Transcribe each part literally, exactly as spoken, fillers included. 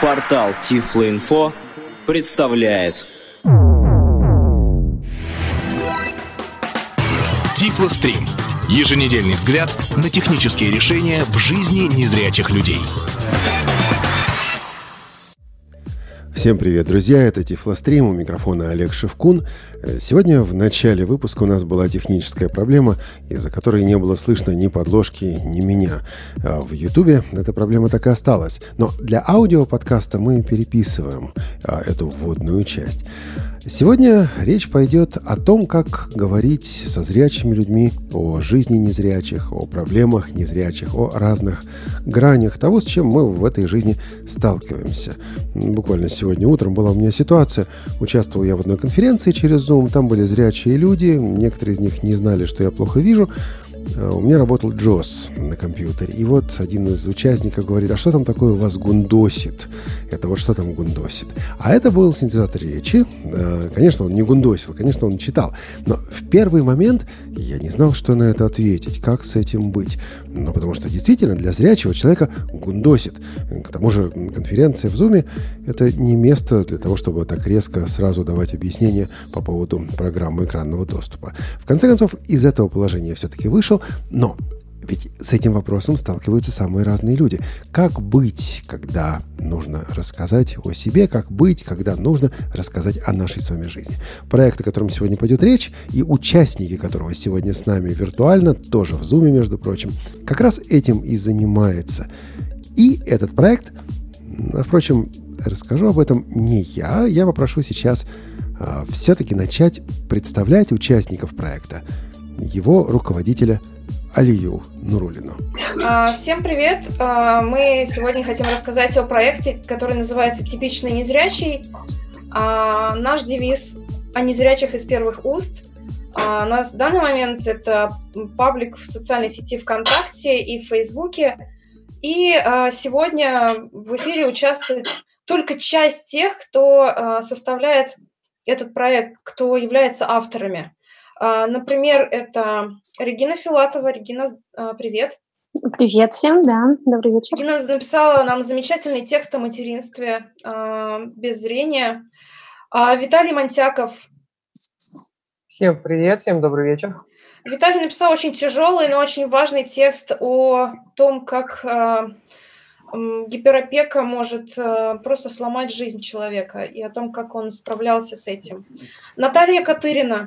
Портал Тифлоинфо представляет Тифлострим. Еженедельный взгляд на технические решения в жизни незрячих людей. Всем привет, друзья! Это Тифлострим, у микрофона Олег Шевкун. Сегодня в начале выпуска у нас была техническая проблема, из-за которой не было слышно ни подложки, ни меня. А в Ютубе эта проблема так и осталась. Но для аудиоподкаста мы переписываем а, эту вводную часть. Сегодня речь пойдет о том, как говорить со зрячими людьми, о жизни незрячих, о проблемах незрячих, о разных гранях того, с чем мы в этой жизни сталкиваемся. Буквально сегодня утром была у меня ситуация. Участвовал я в одной конференции через Zoom, там были зрячие люди, некоторые из них не знали, что я плохо вижу. У меня работал джос на компьютере. И вот один из участников говорит: а что там такое у вас гундосит? Это вот что там гундосит? А это был синтезатор речи. Конечно, он не гундосил, конечно, он читал. Но в первый момент я не знал, что на это ответить, как с этим быть. Ну, потому что действительно для зрячего человека гундосит. К тому же конференция в Zoom — это не место для того, чтобы так резко сразу давать объяснения по поводу программы экранного доступа. В конце концов, из этого положения я все-таки вышел. Но ведь с этим вопросом сталкиваются самые разные люди. Как быть, когда нужно рассказать о себе? Как быть, когда нужно рассказать о нашей с вами жизни? Проект, о котором сегодня пойдет речь, и участники которого сегодня с нами виртуально, тоже в Zoom, между прочим, как раз этим и занимается. И этот проект, впрочем, расскажу об этом не я. Я попрошу сейчас а, все-таки начать представлять участников проекта, его руководителя Алию Нуруллину. Всем привет! Мы сегодня хотим рассказать о проекте, который называется «Типичный незрячий». Наш девиз «О незрячих из первых уст». На данный момент это паблик в социальной сети ВКонтакте и в Фейсбуке. И сегодня в эфире участвует только часть тех, кто составляет этот проект, кто является авторами. Например, это Регина Филатова. Регина, привет. Привет всем, да, добрый вечер. Регина написала нам замечательный текст о материнстве без зрения. Виталий Монтяков. Всем привет, всем добрый вечер. Виталий написал очень тяжелый, но очень важный текст о том, как гиперопека может просто сломать жизнь человека, и о том, как он справлялся с этим. Наталья Катырина.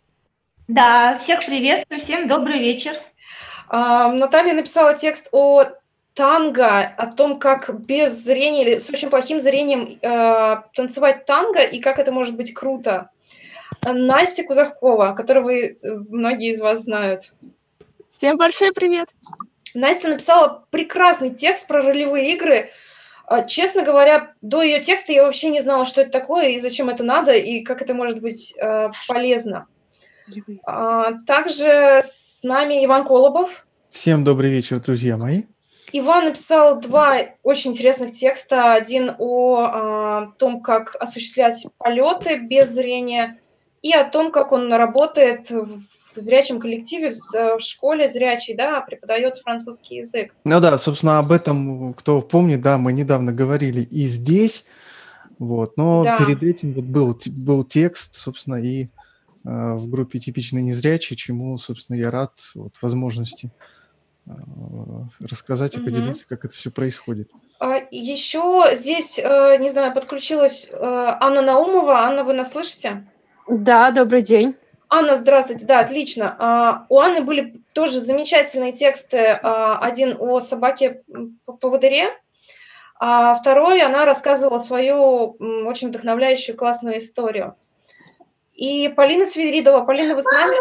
Да, всех приветствую, всем добрый вечер. А, Наталья написала текст о танго, о том, как без зрения или с очень плохим зрением э, танцевать танго и как это может быть круто. Настя Кузовкова, которую вы, многие из вас знают. Всем большой привет. Настя написала прекрасный текст про ролевые игры. Честно говоря, до ее текста я вообще не знала, что это такое и зачем это надо, и как это может быть э, полезно. А, также с нами Иван Колобов. Всем добрый вечер, друзья мои. Иван написал два очень интересных текста. Один о а, том, как осуществлять полеты без зрения, и о том, как он работает в зрячем коллективе, в школе зрячий, да, преподает французский язык. Ну да, собственно, об этом, кто помнит, да, мы недавно говорили и здесь, вот, но да. Перед этим вот был, был текст, собственно, и в группе «Типичный незрячий», чему, собственно, я рад вот, возможности рассказать и угу. поделиться, как это все происходит. А, еще здесь, не знаю, подключилась Анна Наумова. Анна, вы нас слышите? Да, добрый день. Анна, здравствуйте. Да, отлично. У Анны были тоже замечательные тексты. Один о собаке-поводыре, а второй она рассказывала свою очень вдохновляющую классную историю. И Полина Свиридова. Полина, вы с нами?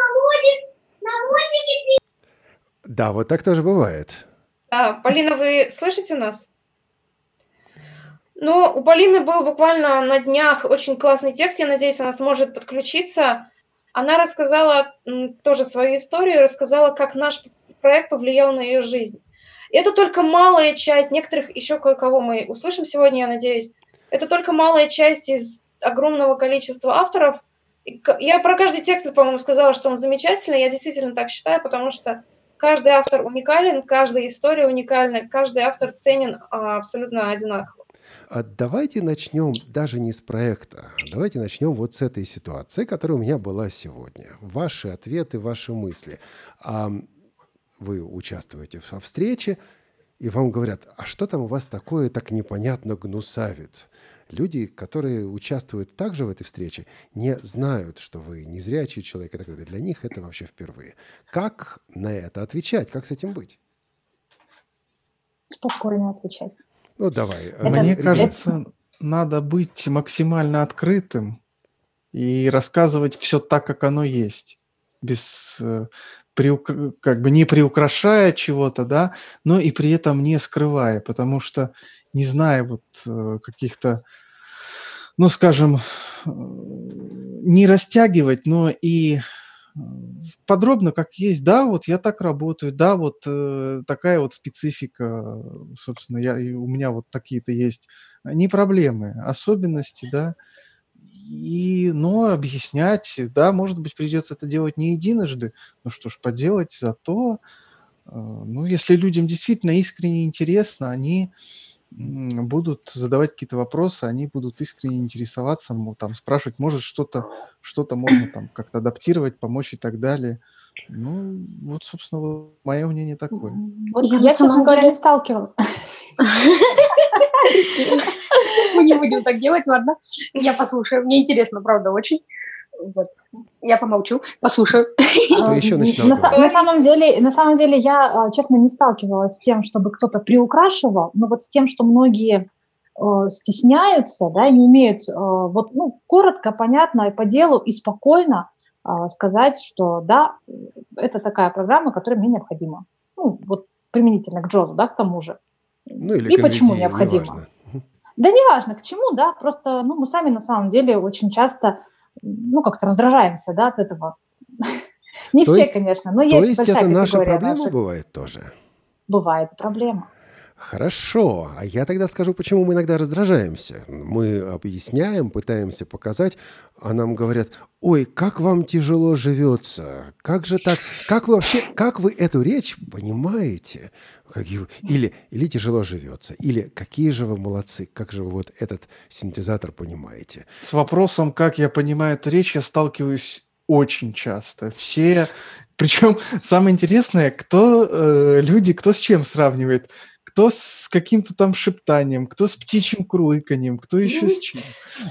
Да, вот так тоже бывает. Да, Полина, вы слышите нас? Ну, у Полины был буквально на днях очень классный текст. Я надеюсь, она сможет подключиться. Она рассказала тоже свою историю, рассказала, как наш проект повлиял на ее жизнь. И это только малая часть. Некоторых еще кое-кого мы услышим сегодня, я надеюсь. Это только малая часть из огромного количества авторов. Я про каждый текст, по-моему, сказала, что он замечательный. Я действительно так считаю, потому что Каждый автор уникален, каждая история уникальна, каждый автор ценен а, абсолютно одинаково. А давайте начнем даже не с проекта, давайте начнем вот с этой ситуации, которая у меня была сегодня. Ваши ответы, ваши мысли. А вы участвуете во встрече, и вам говорят, а что там у вас такое так непонятно гнусавит? Люди, которые участвуют также в этой встрече, не знают, что вы незрячий человек и так далее. Для них это вообще впервые. Как на это отвечать? Как с этим быть? Спокойно отвечать. Ну, давай. Это, Мне это... кажется, надо быть максимально открытым и рассказывать все так, как оно есть. Без, приук... как бы не приукрашая чего-то, да, но и при этом не скрывая, потому что, не зная вот каких-то, ну, скажем, не растягивать, но и подробно, как есть, да, вот я так работаю, да, вот э, такая вот специфика, собственно, я, и у меня вот такие-то есть, не проблемы, особенности, да, и, но объяснять, да, может быть, придется это делать не единожды, ну что ж поделать, зато, э, ну, если людям действительно искренне интересно, они будут задавать какие-то вопросы, они будут искренне интересоваться, там, спрашивать, может, что-то, что-то можно там как-то адаптировать, помочь и так далее. Ну, вот, собственно, вот мое мнение такое. Вот я, я честно говоря, не сталкивалась. Мы не будем так делать, ладно? Я послушаю. Мне интересно, правда, очень. Вот. Я помолчу, послушаю. Кто еще начинал? На, на, самом деле, на самом деле я, честно, не сталкивалась с тем, чтобы кто-то приукрашивал, но вот с тем, что многие э, стесняются, да, не умеют э, вот, ну, коротко, понятно, и по делу, и спокойно э, сказать, что да, это такая программа, которая мне необходима. Ну, вот применительно к джозу, да, к тому же. Ну, или и почему необходимо. Неважно. Да неважно, к чему, да, просто ну, мы сами на самом деле очень часто ну, как-то раздражаемся, да, от этого. Не то все, есть, конечно, но то есть есть это наша категория проблема наших. Бывает тоже? Бывает проблема. Хорошо, а я тогда скажу, почему мы иногда раздражаемся. Мы объясняем, пытаемся показать, а нам говорят, ой, как вам тяжело живется, как же так, как вы вообще, как вы эту речь понимаете? Или, или тяжело живется, или какие же вы молодцы, как же вы вот этот синтезатор понимаете? С вопросом, как я понимаю эту речь, я сталкиваюсь очень часто. Все, причем самое интересное, кто э, люди, кто с чем сравнивает. Кто с каким-то там шептанием, кто с птичьим курлыканьем, кто еще с чем.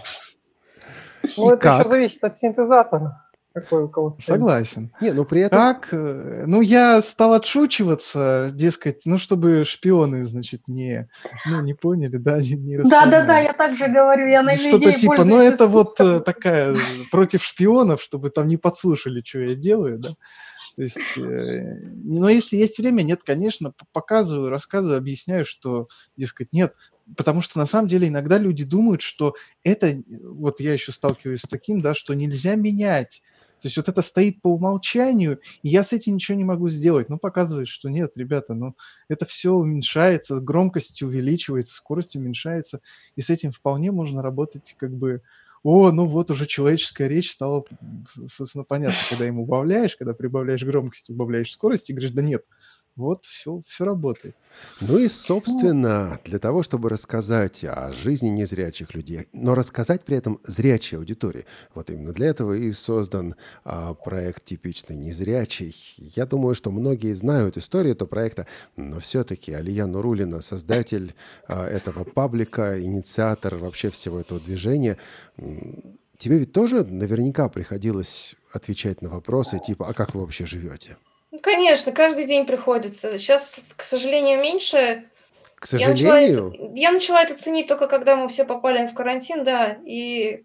Ну, это еще зависит от синтезатора. Какой у кого стоит. Согласен. Не, ну при этом... Как? Ну, я стал отшучиваться, дескать, ну, чтобы шпионы, значит, не, ну, не поняли, да, не, не распознали. Да-да-да, я так же говорю, я на что-то типа, ну, это вот такая против шпионов, чтобы там не подслушали, что я делаю, да. То есть, э, но если есть время, нет, конечно, показываю, рассказываю, объясняю, что, дескать, нет, потому что на самом деле иногда люди думают, что это, вот я еще сталкиваюсь с таким, да, что нельзя менять. То есть вот это стоит по умолчанию, и я с этим ничего не могу сделать. Ну, показывает, что нет, ребята, ну, это все уменьшается, громкость увеличивается, скорость уменьшается, и с этим вполне можно работать как бы... О, ну вот уже человеческая речь стала, собственно, понятно, когда им убавляешь, когда прибавляешь громкость, убавляешь скорость, и говоришь, да нет, вот все, все работает. Ну и, собственно, для того, чтобы рассказать о жизни незрячих людей, но рассказать при этом зрячей аудитории, вот именно для этого и создан а, проект «Типичный незрячий». Я думаю, что многие знают историю этого проекта, но все-таки Алия Нуруллина, создатель а, этого паблика, инициатор вообще всего этого движения, тебе ведь тоже наверняка приходилось отвечать на вопросы типа «А как вы вообще живете?» Конечно, каждый день приходится. Сейчас, к сожалению, меньше. К сожалению? Я начала, это, я начала это ценить только когда мы все попали в карантин, да. И,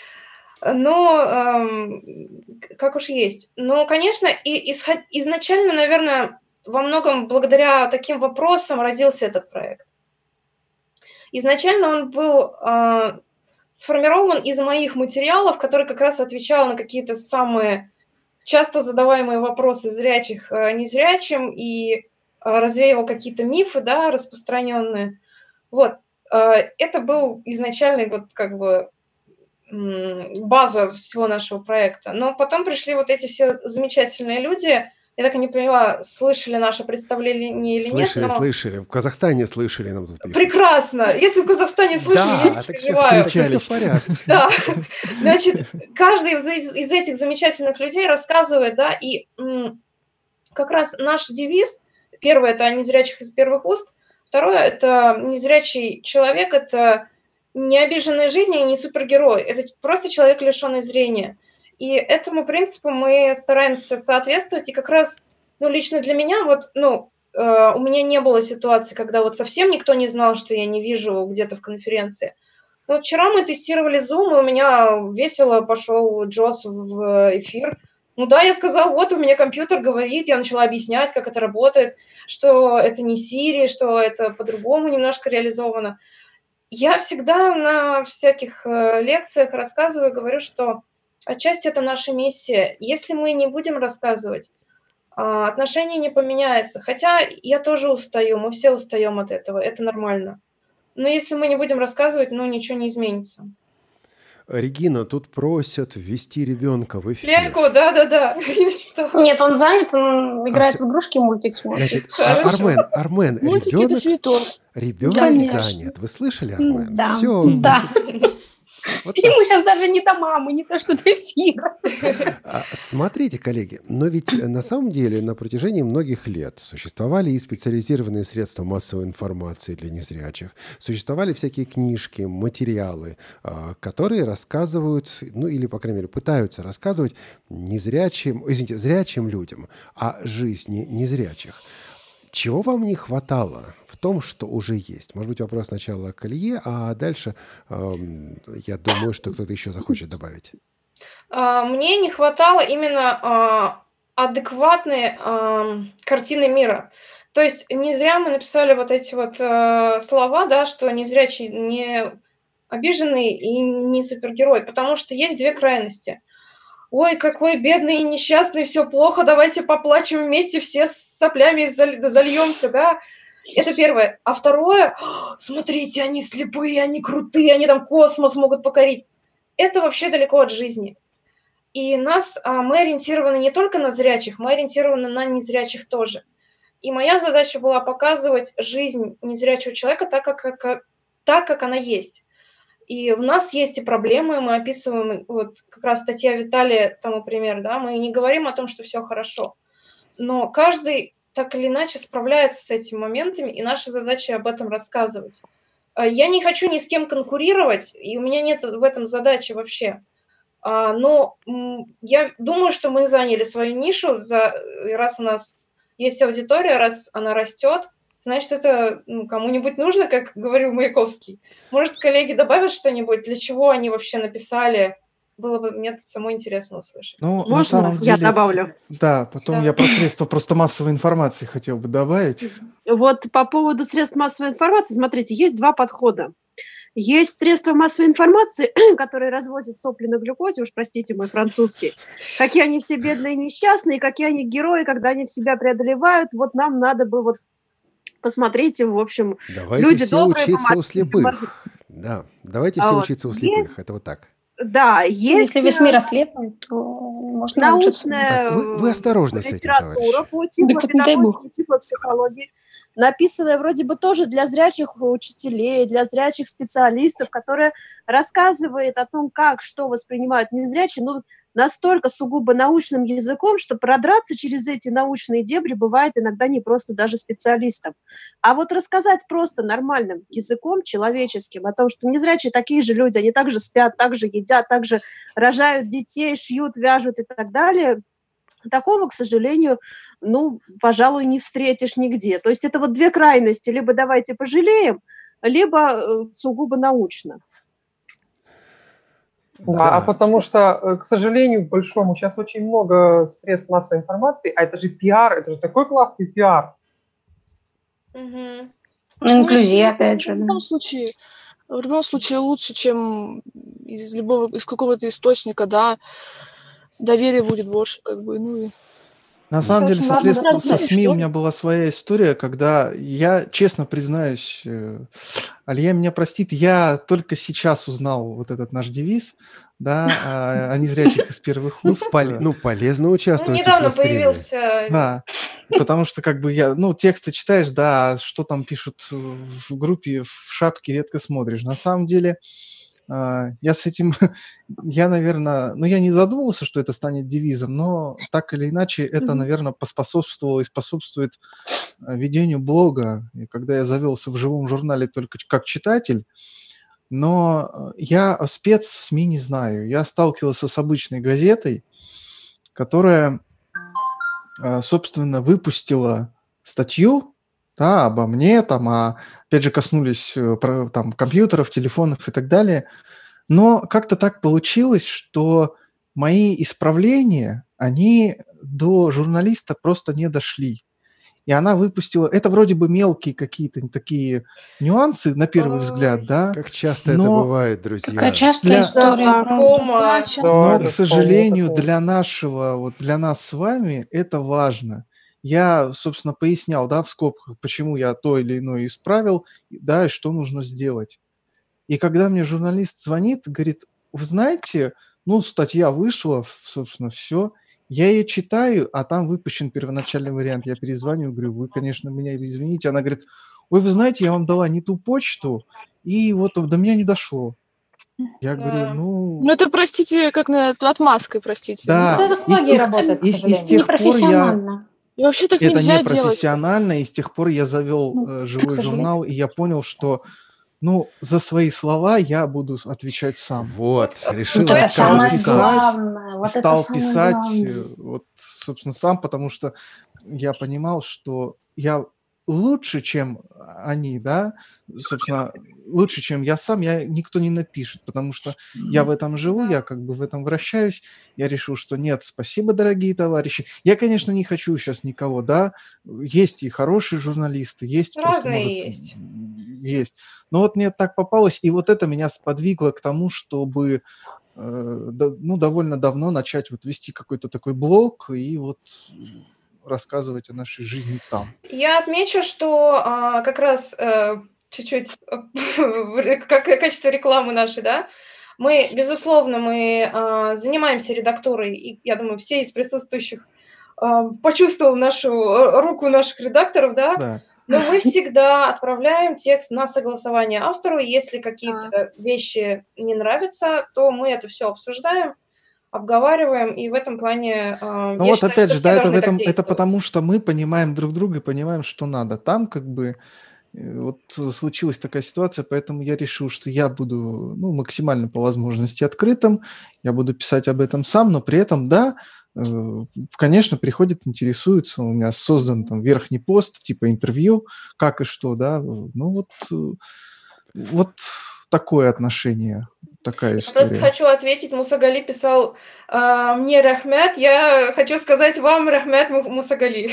но эм, как уж есть. Но, конечно, и, исход, изначально, наверное, во многом благодаря таким вопросам родился этот проект. Изначально он был э, сформирован из моих материалов, которые как раз отвечал на какие-то самые часто задаваемые вопросы зрячих незрячим и развеивал какие-то мифы, да, распространенные. Вот. Это был изначальный вот как бы база всего нашего проекта. Но потом пришли вот эти все замечательные люди, Я так и не поняла, слышали наше представление или слышали, нет. Но... Слышали, в Казахстане слышали, нам тут пишут. Прекрасно! Если в Казахстане слышали, да, я не переживаю. Все в порядке. Да, значит, каждый из, из этих замечательных людей рассказывает, да, и м, как раз наш девиз, первое – это о незрячих из первых уст, второе – это незрячий человек, это не обиженный жизнью и не супергерой, это просто человек, лишенный зрения. И этому принципу мы стараемся соответствовать, и как раз, ну, лично для меня, вот, ну, э, у меня не было ситуации, когда вот совсем никто не знал, что я не вижу где-то в конференции. Но вчера мы тестировали Zoom, и у меня весело пошел Джос в эфир. Ну да, я сказала, вот у меня компьютер говорит, я начала объяснять, как это работает, что это не Siri, что это по-другому немножко реализовано. Я всегда на всяких э, лекциях рассказываю, говорю, что отчасти это наша миссия. Если мы не будем рассказывать, отношение не поменяется. Хотя я тоже устаю, мы все устаем от этого, это нормально. Но если мы не будем рассказывать, ну, ничего не изменится. Регина, тут просят ввести ребенка в эфир. Ляльку, да-да-да. Нет, он занят, он играет все... в игрушки, мультик смотрит. Значит, а, Армен, Армен, мультики ребенок, это святое. Ребенок занят. Вы слышали, Армен? Да, все, да. Значит... Вот ему сейчас даже не до мамы, не то что до эфира. Смотрите, коллеги, но ведь на самом деле на протяжении многих лет существовали и специализированные средства массовой информации для незрячих, существовали всякие книжки, материалы, которые рассказывают, ну или, по крайней мере, пытаются рассказывать незрячим, извините, зрячим людям о жизни незрячих. Чего вам не хватало в том, что уже есть? Может быть, вопрос сначала к Илье, а дальше, э, я думаю, что кто-то еще захочет добавить. Мне не хватало именно э, адекватной э, картины мира. То есть не зря мы написали вот эти вот э, слова, да, что незрячий не обиженный и не супергерой, потому что есть две крайности. Ой, какой бедный и несчастный, все плохо, давайте поплачем вместе, все с соплями зальемся, да? Это первое. А второе, смотрите, они слепые, они крутые, они там космос могут покорить. Это вообще далеко от жизни. И нас, мы ориентированы не только на зрячих, мы ориентированы на незрячих тоже. И моя задача была показывать жизнь незрячего человека так, как, как, так, как она есть. И у нас есть и проблемы, мы описываем, вот как раз статья Виталия, тому пример, да, мы не говорим о том, что все хорошо, но каждый так или иначе справляется с этими моментами, и наша задача об этом рассказывать. Я не хочу ни с кем конкурировать, и у меня нет в этом задачи вообще, но я думаю, что мы заняли свою нишу, раз у нас есть аудитория, раз она растет, значит, это ну, кому-нибудь нужно, как говорил Маяковский. Может, коллеги добавят что-нибудь, для чего они вообще написали? Было бы мне самой интересно услышать. Ну, можно? на самом деле, я добавлю. Да, потом да. я про средства просто массовой информации хотел бы добавить. Вот по поводу средств массовой информации, смотрите, есть два подхода. Есть средства массовой информации, которые развозят сопли на глюкозе, уж простите мой французский. Какие они все бедные и несчастные, какие они герои, когда они в себя преодолевают. Вот нам надо бы вот посмотрите, в общем, давайте люди все добрые, учиться у слепых. Да, давайте все а учиться вот у слепых. есть, это вот так. Да, есть... Если весь мир ослепнет, то можно научная вы, вы осторожны с этим, литература по тифлопедагогике, тифлопсихологии, написанная вроде бы тоже для зрячих учителей, для зрячих специалистов, которая рассказывает о том, как, что воспринимают незрячие, ну, настолько сугубо научным языком, что продраться через эти научные дебри бывает иногда не просто даже специалистам. А вот рассказать просто нормальным языком, человеческим, о том, что незрячие такие же люди, они также спят, также едят, также рожают детей, шьют, вяжут и так далее, такого, к сожалению, ну, пожалуй, не встретишь нигде. То есть это вот две крайности. Либо давайте пожалеем, либо сугубо научно. Да, да, а потому что, к сожалению, к большому, сейчас очень много средств массовой информации, а это же пиар, это же такой классный пиар. Угу. Ну, инклюзия, опять же. В любом случае, в любом случае лучше, чем из любого, из какого-то источника, да, доверия будет больше, как бы, ну и... На самом деле, со, средств, со СМИ у меня была своя история, когда я, честно признаюсь, э, Алия меня простит, я только сейчас узнал вот этот наш девиз, да, о, о незрячих из первых уст. Пол- ну, полезно участвовать Ну, недавно в фластриме. появился. Да, потому что как бы я, ну, тексты читаешь, да, что там пишут в группе, в шапке редко смотришь. На самом деле, а, я с этим, я, наверное, ну, я не задумывался, что это станет девизом, но так или иначе это, Мгм. наверное, поспособствовало и способствует а, ведению блога. И когда я завелся в живом журнале только ч- как читатель, но а, я спец СМИ не знаю. Я сталкивался с обычной газетой, которая, а, собственно, выпустила статью, да, обо мне, там, а, опять же, коснулись э, про, там, компьютеров, телефонов и так далее. Но как-то так получилось, что мои исправления, они до журналиста просто не дошли. И она выпустила... Это вроде бы мелкие какие-то такие нюансы, на первый взгляд, да, Как часто это но, бывает, друзья. Какая частая для, история, Да, правда. кома. Да, Да, ча- но, это к вполне сожалению, такое. для нашего, вот для нас с вами это важно. Я, собственно, пояснял, да, в скобках, почему я то или иное исправил, да, и что нужно сделать. И когда мне журналист звонит, говорит, вы знаете, ну, статья вышла, в- собственно, все. Я ее читаю, а там выпущен первоначальный вариант. Я перезваниваю, говорю, вы, конечно, меня извините. Она говорит, ой, вы знаете, я вам дала не ту почту, и вот до меня не дошло. Я говорю, Да. ну, Ну, это, простите, как на отмазкой, простите. Ну, да, Это и с многие тех, работают, к и, и с сожалению. тех пор я... Непрофессионально. и вообще так Это нельзя не делать. профессионально, и с тех пор я завел Ну, э, к живой сожалению. журнал, и я понял, что, ну, за свои слова я буду отвечать сам. Вот, Вот, решил Вот это И стал самое рассказывать писать, сам. главное. и Вот это стал самое писать, главное. э, вот, собственно, сам, потому что я понимал, что я лучше, чем они, да, собственно, лучше, чем я сам, я никто не напишет, потому что я в этом живу, я как бы в этом вращаюсь. Я решил, что нет, спасибо, дорогие товарищи. Я, конечно, не хочу сейчас никого, да, есть и хорошие журналисты, есть просто, Разные может, есть. м, есть. Но вот мне так попалось, и вот это меня сподвигло к тому, чтобы, э, да- ну, довольно давно начать вот вести какой-то такой блог и вот рассказывать о нашей жизни там. Я отмечу, что а, как раз э, чуть-чуть в- как качество рекламы нашей, да, мы, безусловно, мы а, занимаемся редактурой, и я думаю, все из присутствующих а, почувствовал нашу э, руку наших редакторов, да, Да. но мы всегда отправляем текст на согласование автору. Если А, какие-то вещи не нравятся, то мы это все обсуждаем, обговариваем, и в этом плане а, Ну я вот считаю, опять что же, все да, это в должны так этом, это действовать. потому что мы понимаем друг друга и понимаем, что надо. Там как бы э, вот э, случилась такая ситуация, поэтому я решил, что я буду, ну, максимально по возможности открытым, я буду писать об этом сам, но при этом, да, э, конечно, приходят, интересуются, у меня создан там верхний пост, типа интервью, как и что, да, ну вот, э, вот такое отношение, такая Я просто история. хочу ответить, Мусагали писал а, мне рахмет, я хочу сказать вам рахмет, Му- Мусагали.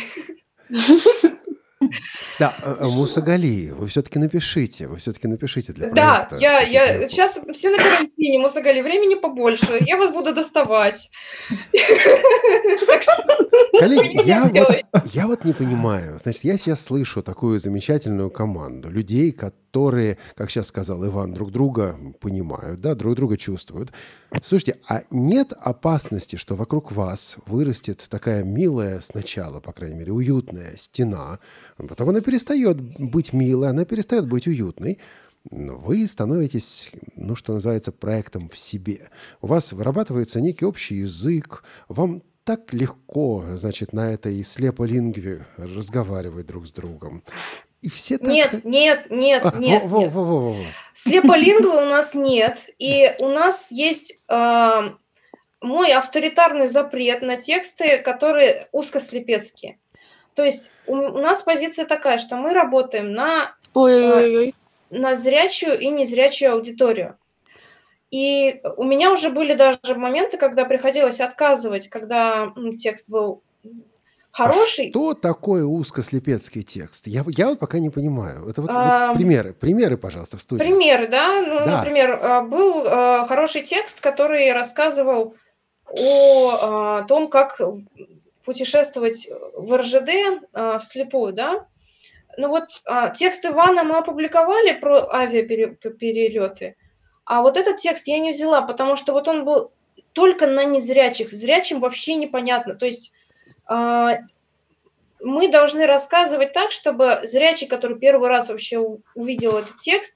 Да, э, э, Мусагали, вы все-таки напишите, вы все-таки напишите для Да, проекта. я, Такие я для- сейчас все на карантине, Мусагали, времени побольше, я вас буду доставать. Так что Коллеги, вы я не вот, делайте. я вот не понимаю. Значит, я сейчас слышу такую замечательную команду людей, которые, как сейчас сказал Иван, друг друга понимают, да, друг друга чувствуют. Слушайте, а нет опасности, что вокруг вас вырастет такая милая сначала, по крайней мере, уютная стена, потом она перестает быть милой, она перестает быть уютной, но вы становитесь, ну, что называется, проектом в себе. У вас вырабатывается некий общий язык, вам так легко, значит, на этой слеполингве разговаривать друг с другом. И все так... Нет, нет, нет, А, нет, во- во- нет. во- во- во- во. Слеполингвы у нас нет, и у нас есть а, мой авторитарный запрет на тексты, которые узкослепецкие. То есть у, у нас позиция такая, что мы работаем на, ой-ой-ой. на зрячую и незрячую аудиторию. И у меня уже были даже моменты, когда приходилось отказывать, когда м, текст был хороший. А что такое узкослепецкий текст? Я, я вот пока не понимаю. Это вот, вот А, примеры, примеры, пожалуйста, в студии. Примеры, да? Ну, Да. например, а, был а, хороший текст, который рассказывал о а, том, как путешествовать в эр жэ дэ а, вслепую, да. Ну вот а, текст Ивана мы опубликовали про авиаперелеты, а вот этот текст я не взяла, потому что вот он был только на незрячих. Зрячим вообще непонятно. То есть а, мы должны рассказывать так, чтобы зрячий, который первый раз вообще увидел этот текст,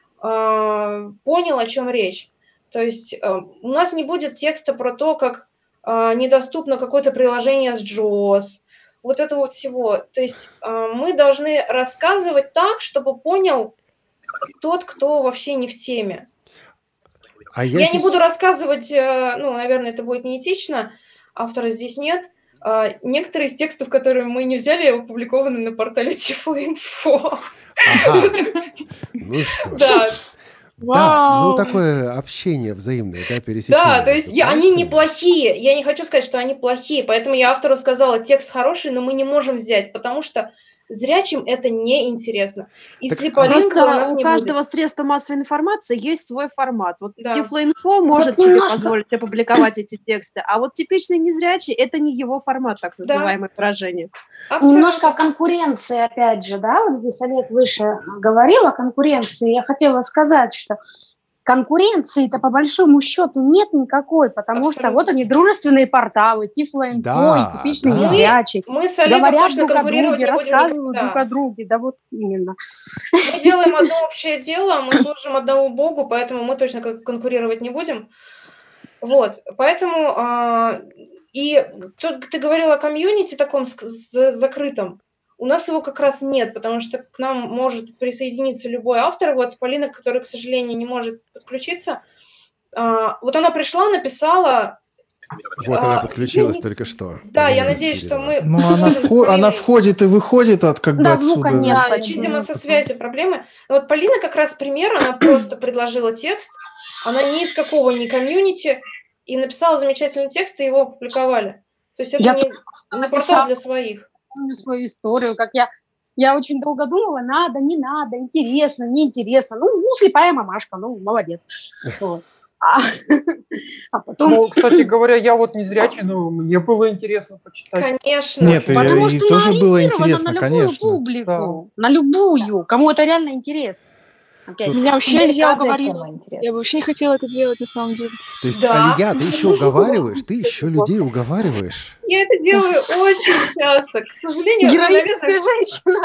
а, понял, о чем речь. То есть а, у нас не будет текста про то, как а, недоступно какое-то приложение с джоус, вот это вот всего. То есть а, мы должны рассказывать так, чтобы понял тот, кто вообще не в теме. А я я сейчас... не буду рассказывать, ну, наверное, это будет неэтично, автора здесь нет. Некоторые из текстов, которые мы не взяли, опубликованы на портале Тифлоинфо. Ага. Ну что ж. Да. Да, ну такое общение взаимное, да, пересечение. Да, то есть я, они неплохие, я не хочу сказать, что они плохие, поэтому я автору сказала, текст хороший, но мы не можем взять, потому что зрячим это неинтересно. И слепорезкого у нас у не каждого будет. Средства массовой информации есть свой формат. Вот Да. Тифлоинфо может Вот себе немножко. позволить опубликовать эти тексты, а вот типичный незрячий – это не его формат, так называемое выражение. Абсолютно. Немножко о конкуренции, опять же, да, вот здесь Олег выше говорил о конкуренции. Я хотела сказать, что конкуренции-то по большому счету нет никакой, потому Абсолютно. что вот они, дружественные порталы, Тифлоинфо, Да, и типичный да. незрячий. Мы с Олегом Говорят точно друг о конкурировать друге, не будем рассказывают никогда. друг о друге, да вот именно. Мы делаем одно общее дело, мы служим одному Богу, поэтому мы точно кон- конкурировать не будем. Вот, поэтому а, и тут ты говорила о комьюнити таком ск- з- закрытом. У нас его как раз нет, потому что к нам может присоединиться любой автор. Вот Полина, которая, к сожалению, не может подключиться, а, вот она пришла, написала. Вот а, она подключилась ну, только что. Да, я Полина надеюсь, что Сирина. мы... Ну, она, вхо- она входит и выходит от как бы Да, отсюда. звука нет. Да, видимо, со связью проблемы. Вот Полина как раз пример, она просто предложила текст, она ни из какого не комьюнити, и написала замечательный текст, и его опубликовали. То есть это Я не, не портал для своих. Помню свою историю, как я, я очень долго думала, надо, не надо, интересно, неинтересно. Ну, ну слепая мамашка, ну, молодец. Вот. А, а потом... Ну, кстати говоря, я вот не зрячий, но мне было интересно почитать. Конечно. Нет, и, Потому и что тоже она было ориентирована интересно, на любую конечно. публику, на любую, кому это реально интересно. Опять. Меня вообще Теперь Илья каждая уговорил. тема интересна. Я бы вообще не хотела это делать на самом деле. То есть, Да. Алия, ты еще уговариваешь, ты еще людей уговариваешь. Я это делаю очень часто. К сожалению, Героическая наверное, женщина,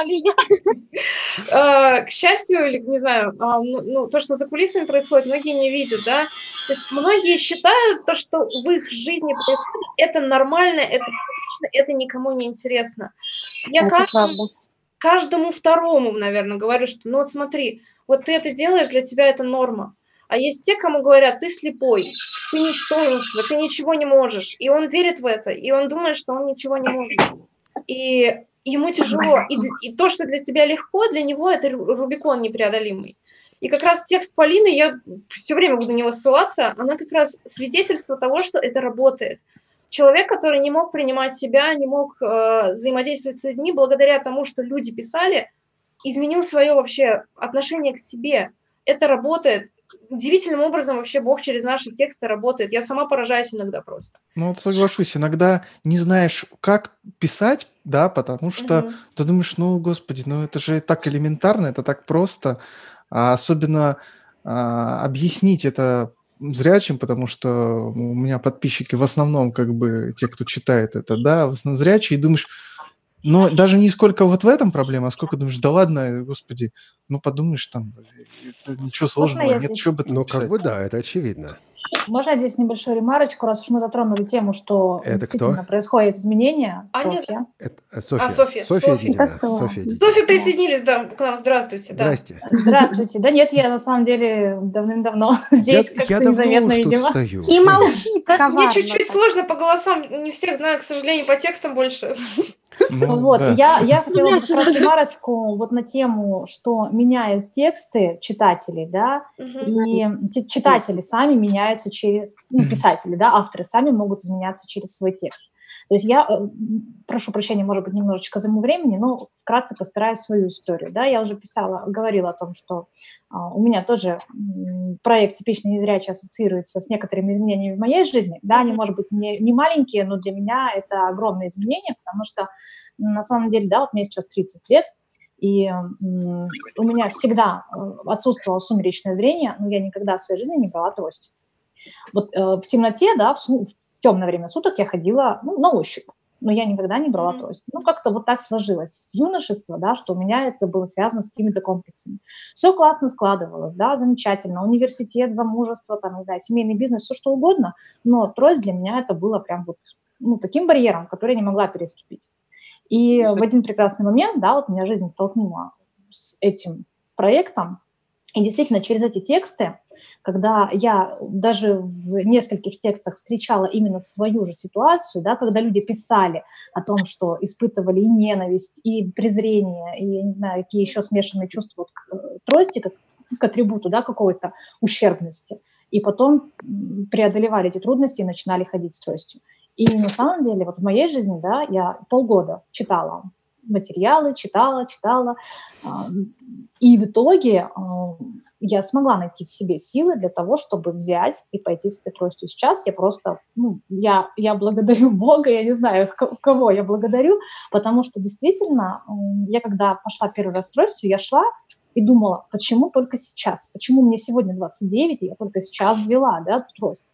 Алия. э, к счастью, или, не знаю, а, ну, ну, то, что за кулисами происходит, многие не видят, да. То есть многие считают то, что в их жизни происходит, это нормально, это привычно, это никому не интересно. Я Это каждому, правда. каждому второму, наверное, говорю, что ну вот смотри, вот ты это делаешь, для тебя это норма. А есть те, кому говорят, ты слепой, ты ничтожество, ты ничего не можешь. И он верит в это, и он думает, что он ничего не может. И ему тяжело. И, и то, что для тебя легко, для него это ру- Рубикон непреодолимый. И как раз текст Полины, я все время буду на него ссылаться, она как раз свидетельство того, что это работает. Человек, который не мог принимать себя, не мог э, взаимодействовать с людьми, благодаря тому, что люди писали, изменил свое вообще отношение к себе. Это работает. Удивительным образом вообще Бог через наши тексты работает. Я сама поражаюсь иногда просто. Ну вот соглашусь, иногда не знаешь, как писать, да, потому что Мгм. ты думаешь, ну, господи, ну это же так элементарно, это так просто. А особенно а, объяснить это зрячим, потому что у меня подписчики в основном как бы те, кто читает это, да, в основном зрячие, и думаешь, но даже не сколько вот в этом проблема, а сколько думаешь, да ладно, господи, ну подумаешь там, это ничего сложного я нет, здесь- что бы там Ну, писать. как бы да, это очевидно. Можно здесь небольшую ремарочку, раз уж мы затронули тему, что Это действительно кто? происходят изменения. Аня? Софья. Это, э, Софья. А, Софья. Софья Софья. Дидина. Это Софья. Софья Дидина. Софья присоединились да, к нам. Здравствуйте. Да. Здрасте. Здравствуйте. Да нет, я на самом деле давным-давно Я, здесь, как-то я давно незаметно, уж тут видимо. стою. И молчит Мне коварно чуть-чуть так. сложно по голосам, не всех знаю, к сожалению, по текстам больше. Ну, Вот, да. я, я хотела бы Меня как раз сюда. ремарочку вот на тему, что меняют тексты читателей, да, Мгм. и те- читатели сами меняются через, ну, писатели, да, авторы сами могут изменяться через свой текст. То есть я, прошу прощения, может быть, немножечко займу времени, но вкратце постараюсь свою историю. Да, я уже писала, говорила о том, что у меня тоже проект «Типичный незрячий» ассоциируется с некоторыми изменениями в моей жизни. Да, они, может быть, не, не маленькие, но для меня это огромные изменения, потому что на самом деле, да, вот мне сейчас тридцать лет, и м, у меня всегда отсутствовало сумеречное зрение, но я никогда в своей жизни не брала трость. Вот э, в темноте, да, в, в темное время суток я ходила, ну, на ощупь, но я никогда не брала трость. Ну, как-то вот так сложилось с юношества, да, что у меня это было связано с какими-то комплексами. Все классно складывалось, да, замечательно. Университет, замужество, там, не знаю, семейный бизнес, все что угодно, но трость для меня это было прям вот, ну, таким барьером, который я не могла переступить. И в один прекрасный момент, да, вот меня жизнь столкнула с этим проектом, и действительно через эти тексты, когда я даже в нескольких текстах встречала именно свою же ситуацию, да, когда люди писали о том, что испытывали и ненависть, и презрение, и, я не знаю, какие еще смешанные чувства вот к трости, как к атрибуту, да, какой-то ущербности, и потом преодолевали эти трудности и начинали ходить с тростью. И на самом деле вот в моей жизни, да, я полгода читала материалы, читала, читала, и в итоге я смогла найти в себе силы для того, чтобы взять и пойти с этой тростью. Сейчас я просто, ну, я, я благодарю Бога, я не знаю, кого я благодарю, потому что действительно, я когда пошла первый раз с тростью, я шла и думала, почему только сейчас, почему мне сегодня двадцать девять, и я только сейчас взяла, да, эту трость.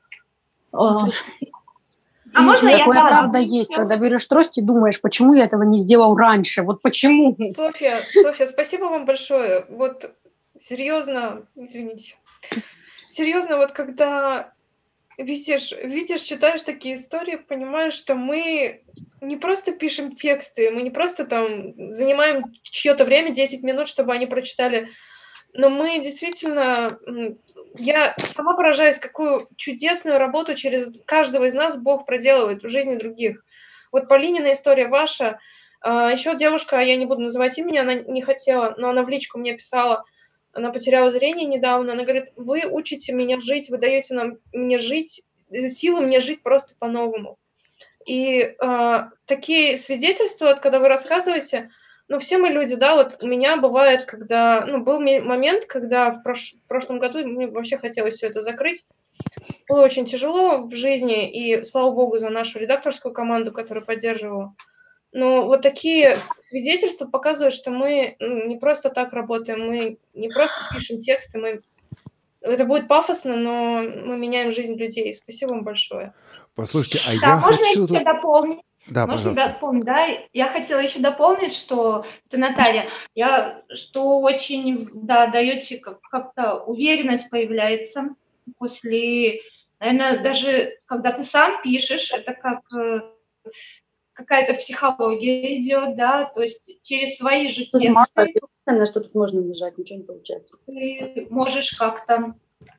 А можно я такое, правда есть, когда берешь трость и думаешь, почему я этого не сделал раньше, вот почему? Софья, Софья, спасибо вам большое. Вот серьезно, извините, серьезно, вот когда видишь, видишь, читаешь такие истории, понимаешь, что мы не просто пишем тексты, мы не просто там занимаем чье-то время, десять минут, чтобы они прочитали, но мы действительно... Я сама поражаюсь, какую чудесную работу через каждого из нас Бог проделывает в жизни других. Вот Полинина история ваша. Еще девушка, я не буду называть имени, она не хотела, но она в личку мне писала, она потеряла зрение недавно, она говорит, вы учите меня жить, вы даете нам, мне жить, силы мне жить просто по-новому. И э, такие свидетельства, когда вы рассказываете, ну, все мы люди, да, вот у меня бывает, когда, ну, был момент, когда в, прош... в прошлом году мне вообще хотелось все это закрыть. Было очень тяжело в жизни, и слава богу за нашу редакторскую команду, которая поддерживала. Но вот такие свидетельства показывают, что мы не просто так работаем, мы не просто пишем тексты, мы... это будет пафосно, но мы меняем жизнь людей. Спасибо вам большое. Послушайте, а да, я можно хочу... я тут... дополнить? Да, Можно пожалуйста. дополнить, да? Я хотела еще дополнить, что это Наталья, я, что очень, да, даете как- как-то уверенность появляется после, наверное, даже когда ты сам пишешь, это как э, какая-то психология идет, да, то есть через свои же Слушай, Маша, тексты на что тут можно нажать, ничего не получается. ты можешь как-то,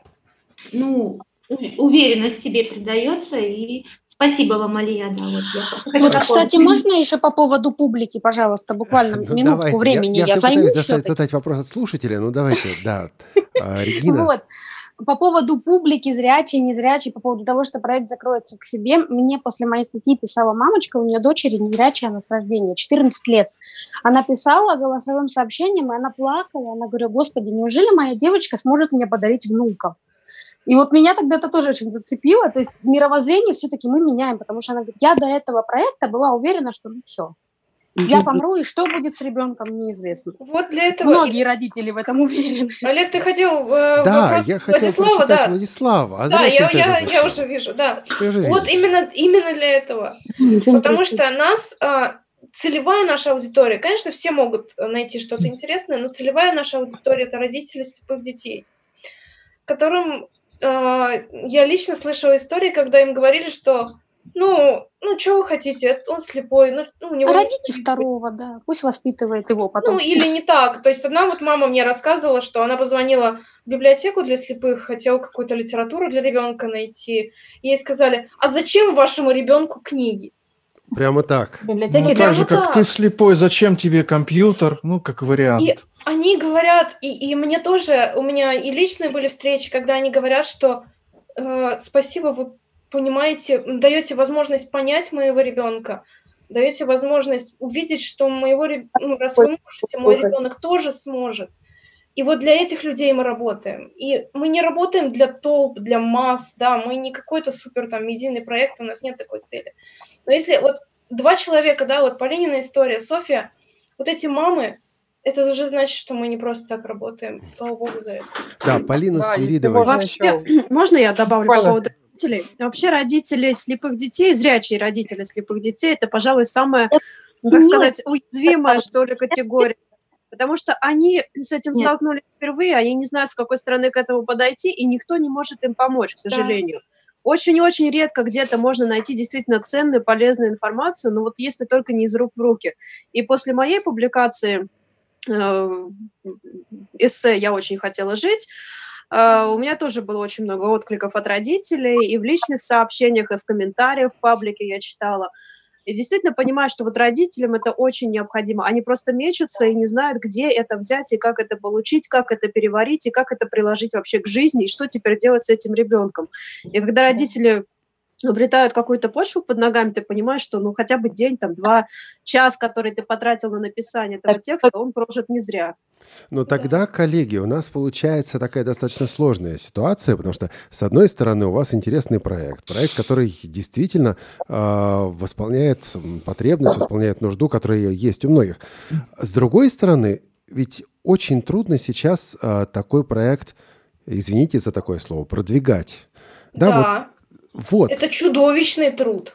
ну, у- уверенность себе придается, и спасибо вам, Алия, да, вот я хочу Вот, дополнить. кстати, можно еще по поводу публики, пожалуйста, буквально Ну, минутку давайте. времени Я, я, я все займу пытаюсь заставить всё-таки. задать вопрос от слушателя, ну давайте, да. А, Регина. Вот. По поводу публики, зрячей, незрячей, по поводу того, что проект закроется к себе, мне после моей статьи писала мамочка, у нее дочери незрячая, она с рождения, четырнадцать лет. Она писала голосовым сообщением, и она плакала, она говорила, господи, неужели моя девочка сможет мне подарить внуков? И вот меня тогда это тоже очень зацепило, то есть мировоззрение все-таки мы меняем, потому что она говорит, я до этого проекта была уверена, что ну все, я помру, и что будет с ребенком, неизвестно. Вот для этого... Многие родители в этом уверены. Олег, ты хотел... Э, Да, вопрос я хотел Владислава, прочитать да. Владислава. А Да, зачем я, ты я, это я зачем? уже вижу, да. Ты уже Вот видишь. именно, именно для этого. Потому что нас, а, целевая наша аудитория, конечно, все могут найти что-то интересное, но целевая наша аудитория – это родители слепых детей, которым а, я лично слышала истории, когда им говорили, что ну, ну, что вы хотите, он слепой, ну, ну у него... А родите второго, да, пусть воспитывает его потом. Ну, или не так. То есть одна вот мама мне рассказывала, что она позвонила в библиотеку для слепых, хотела какую-то литературу для ребенка найти. Ей сказали, а зачем вашему ребенку книги? Прямо так. Ну, так же, как ты слепой, зачем тебе компьютер? Ну, как вариант. И они говорят, и, и мне тоже, у меня и личные были встречи, когда они говорят, что э, спасибо, вы понимаете, даете возможность понять моего ребенка, даете возможность увидеть, что моего ребенка, ну, раз вы можете, мой ребенок тоже сможет. И вот для этих людей мы работаем. И мы не работаем для толп, для масс, да, мы не какой-то супер там медийный проект, у нас нет такой цели. Но если вот два человека, да, вот Полинина история, Софья, вот эти мамы, это уже значит, что мы не просто так работаем. Слава богу за это. Да, Полина Да, Свиридова. Вообще, можно я добавлю по поводу родителей? Вообще родители слепых детей, зрячие родители слепых детей, это, пожалуй, самая, ну, так сказать, уязвимая, что ли, категория. Потому что они с этим Нет. столкнулись впервые, они не знают, с какой стороны к этому подойти, и никто не может им помочь, к сожалению. Очень-очень редко где-то можно найти действительно ценную, полезную информацию, но вот если только не из рук в руки. И после моей публикации э, эссе «Я очень хотела жить», э, у меня тоже было очень много откликов от родителей, и в личных сообщениях, и в комментариях в паблике я читала. И действительно понимаю, что вот родителям это очень необходимо. Они просто мечутся и не знают, где это взять, и как это получить, как это переварить, и как это приложить вообще к жизни, и что теперь делать с этим ребенком. И когда родители обретают какую-то почву под ногами, ты понимаешь, что ну хотя бы день, там, два, час, который ты потратил на написание этого текста, он прожит не зря. Но тогда, коллеги, у нас получается такая достаточно сложная ситуация, потому что, с одной стороны, у вас интересный проект, проект, который действительно э, восполняет потребность, восполняет нужду, которая есть у многих. С другой стороны, ведь очень трудно сейчас э, такой проект, извините за такое слово, продвигать. Да, Да. вот. Вот. Это чудовищный труд.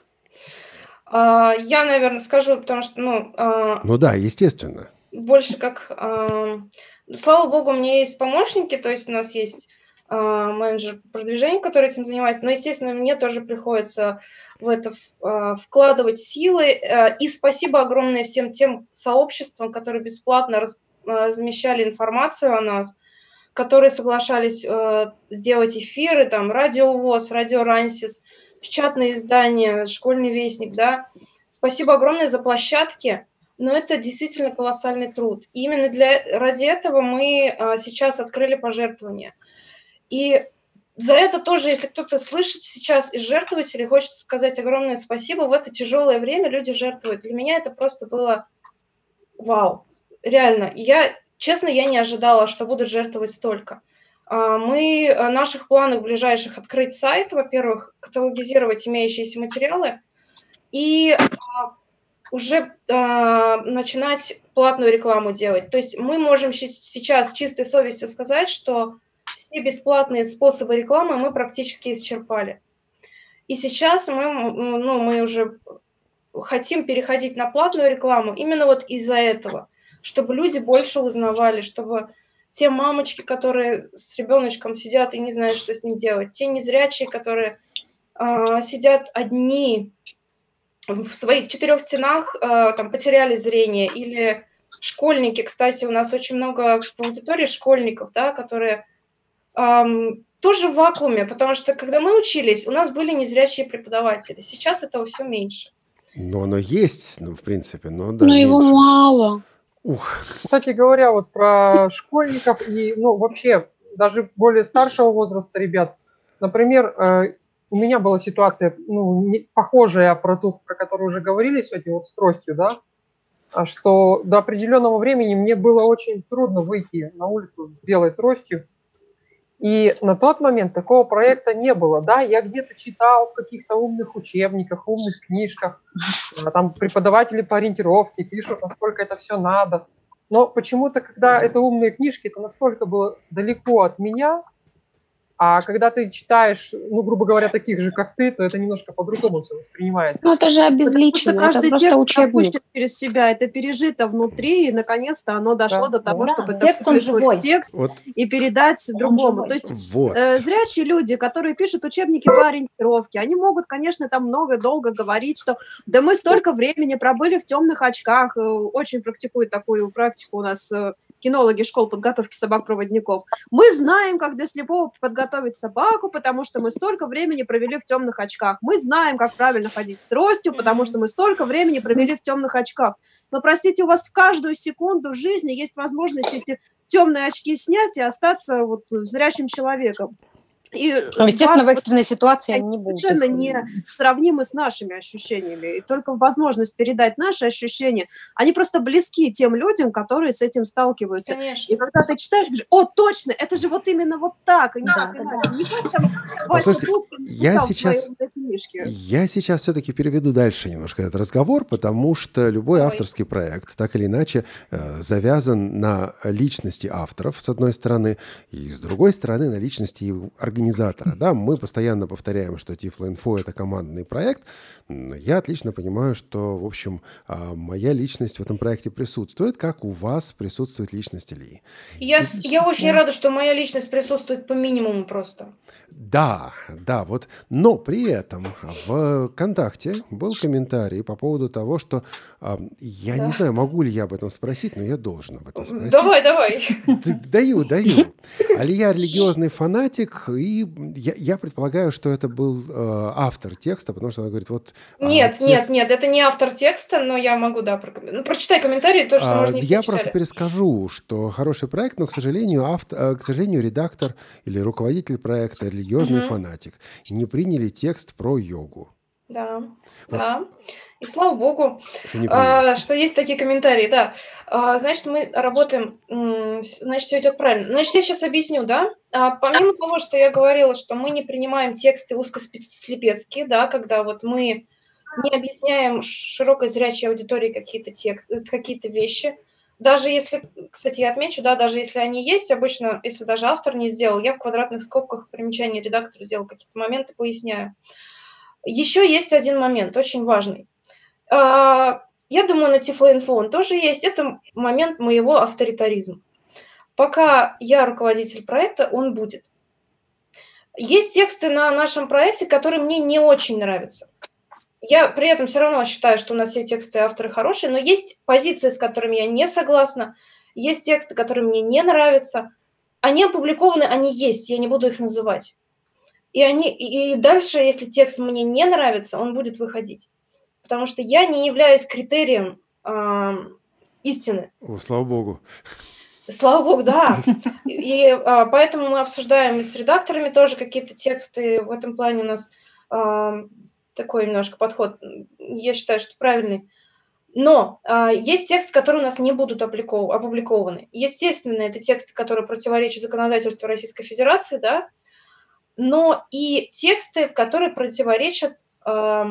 А, Я, наверное, скажу, потому что, ну, а, Ну да, естественно. больше как... а, Слава богу, у меня есть помощники, то есть у нас есть а, менеджер по продвижению, который этим занимается, но, естественно, мне тоже приходится в это а, вкладывать силы. А, И спасибо огромное всем тем сообществам, которые бесплатно раз- а, размещали информацию о нас, которые соглашались э, сделать эфиры, там, Радио ВОС, Радио Рансис, печатные издания, Школьный вестник, да. Спасибо огромное за площадки, но это действительно колоссальный труд. И именно для, ради этого мы э, сейчас открыли пожертвования. И за это тоже, если кто-то слышит сейчас из жертвователей, хочется сказать огромное спасибо. В это тяжелое время люди жертвуют. Для меня это просто было вау, реально. Я... Честно, я не ожидала, что будут жертвовать столько. А, Мы в наших планах ближайших открыть сайт, во-первых, каталогизировать имеющиеся материалы и а, уже а, начинать платную рекламу делать. То есть мы можем щи- сейчас с чистой совестью сказать, что все бесплатные способы рекламы мы практически исчерпали. И сейчас мы, м, ну, мы уже хотим переходить на платную рекламу именно вот из-за этого, чтобы люди больше узнавали, чтобы те мамочки, которые с ребеночком сидят и не знают, что с ним делать, те незрячие, которые э, сидят одни в своих четырех стенах, э, там, потеряли зрение, или школьники, кстати, у нас очень много в аудитории школьников, да, которые э, тоже в вакууме, потому что когда мы учились, у нас были незрячие преподаватели, сейчас этого все меньше. Но оно есть, ну, в принципе, но да, Но его меньше. мало. Ух, Кстати говоря, вот про школьников и, ну, вообще, даже более старшего возраста ребят. Например, э, у меня была ситуация, ну, не- похожая про ту, про которую уже говорили сегодня, вот с тростью, да, а что до определенного времени мне было очень трудно выйти на улицу с белой тростью. И на тот момент такого проекта не было, да, я где-то читал в каких-то умных учебниках, умных книжках, а там преподаватели по ориентировке пишут, насколько это все надо. Но почему-то, когда это умные книжки, это настолько было далеко от меня, а когда ты читаешь, ну, грубо говоря, таких же, как ты, то это немножко по-другому все воспринимается. Ну, это же Потому что обезличено, это каждый просто текст учебник. пропущен через себя, это пережито внутри, и наконец-то оно дошло Да, до того, да. чтобы Текст, это он впрыснуть живой. в текст вот, и передать другому. живой. То есть вот. э, зрячие люди, которые пишут учебники по ориентировке, они могут, конечно, там много долго говорить, что да мы столько времени пробыли в темных очках, э, очень практикуют такую практику у нас э, кинологи школ подготовки собак-проводников. Мы знаем, как для слепого подготовить собаку, потому что мы столько времени провели в темных очках. Мы знаем, как правильно ходить с тростью, потому что мы столько времени провели в темных очках. Но, простите, у вас в каждую секунду жизни есть возможность эти темные очки снять и остаться вот зрячим человеком. И естественно, в экстренной ситуации они не будут. Совершенно не сравнимы с нашими ощущениями. И только возможность передать наши ощущения, они просто близки тем людям, которые с этим сталкиваются. Конечно. И когда ты читаешь, говоришь, о, точно, это же вот именно вот так, и не так, иначе. Не так, чем Вася Пупкин я писал сейчас, в своей книжке. Я сейчас все-таки переведу дальше немножко этот разговор, потому что любой Ой. авторский проект так или иначе э, завязан на личности авторов, с одной стороны, и с другой стороны на личности организации. Организатора, да, мы постоянно повторяем, что Тифлоинфо — это командный проект, но я отлично понимаю, что, в общем, моя личность в этом проекте присутствует, как у вас присутствует личность Ильи. Я, я очень рада, что моя личность присутствует по минимуму просто. Да, да, вот, но при этом в ВКонтакте был комментарий по поводу того, что э, я да. не знаю, могу ли я об этом спросить, но я должен об этом спросить. Давай, давай. Даю, даю. Алия религиозный фанатик, и я, я предполагаю, что это был э, автор текста, потому что она говорит, вот... Нет, текст... нет, нет, это не автор текста, но я могу, да, прокомментировать. Ну, прочитай комментарий, то, что, а, может, не Я все просто читали. перескажу, что хороший проект, но, к сожалению, автор, к сожалению, редактор или руководитель проекта, религиозный угу. фанатик, не приняли текст про йогу. Да, вот. да. И слава богу, что, а, что есть такие комментарии, да. А, значит, мы работаем, значит, все идет правильно. Значит, я сейчас объясню, да. А, помимо того, что я говорила, что мы не принимаем тексты узкослепецкие, да, когда вот мы не объясняем широкой зрячей аудитории какие-то тексты, какие-то вещи. Даже если, кстати, я отмечу, да, даже если они есть, обычно, если даже автор не сделал, я в квадратных скобках примечания редактора сделал какие-то моменты, поясняю. Еще есть один момент, очень важный. Я думаю, на Тифлоинфо он тоже есть. Это момент моего авторитаризма. Пока я руководитель проекта, он будет. Есть тексты на нашем проекте, которые мне не очень нравятся. Я при этом все равно считаю, что у нас все тексты и авторы хорошие, но есть позиции, с которыми я не согласна, есть тексты, которые мне не нравятся. Они опубликованы, они есть, я не буду их называть. И, они, и дальше, если текст мне не нравится, он будет выходить. Потому что я не являюсь критерием э, истины. О, слава богу. Слава богу, да. И э, поэтому мы обсуждаем и с редакторами тоже какие-то тексты. В этом плане у нас э, такой немножко подход, я считаю, что правильный. Но э, есть тексты, которые у нас не будут опубликованы. Естественно, это тексты, которые противоречат законодательству Российской Федерации, да, но и тексты, которые противоречат э,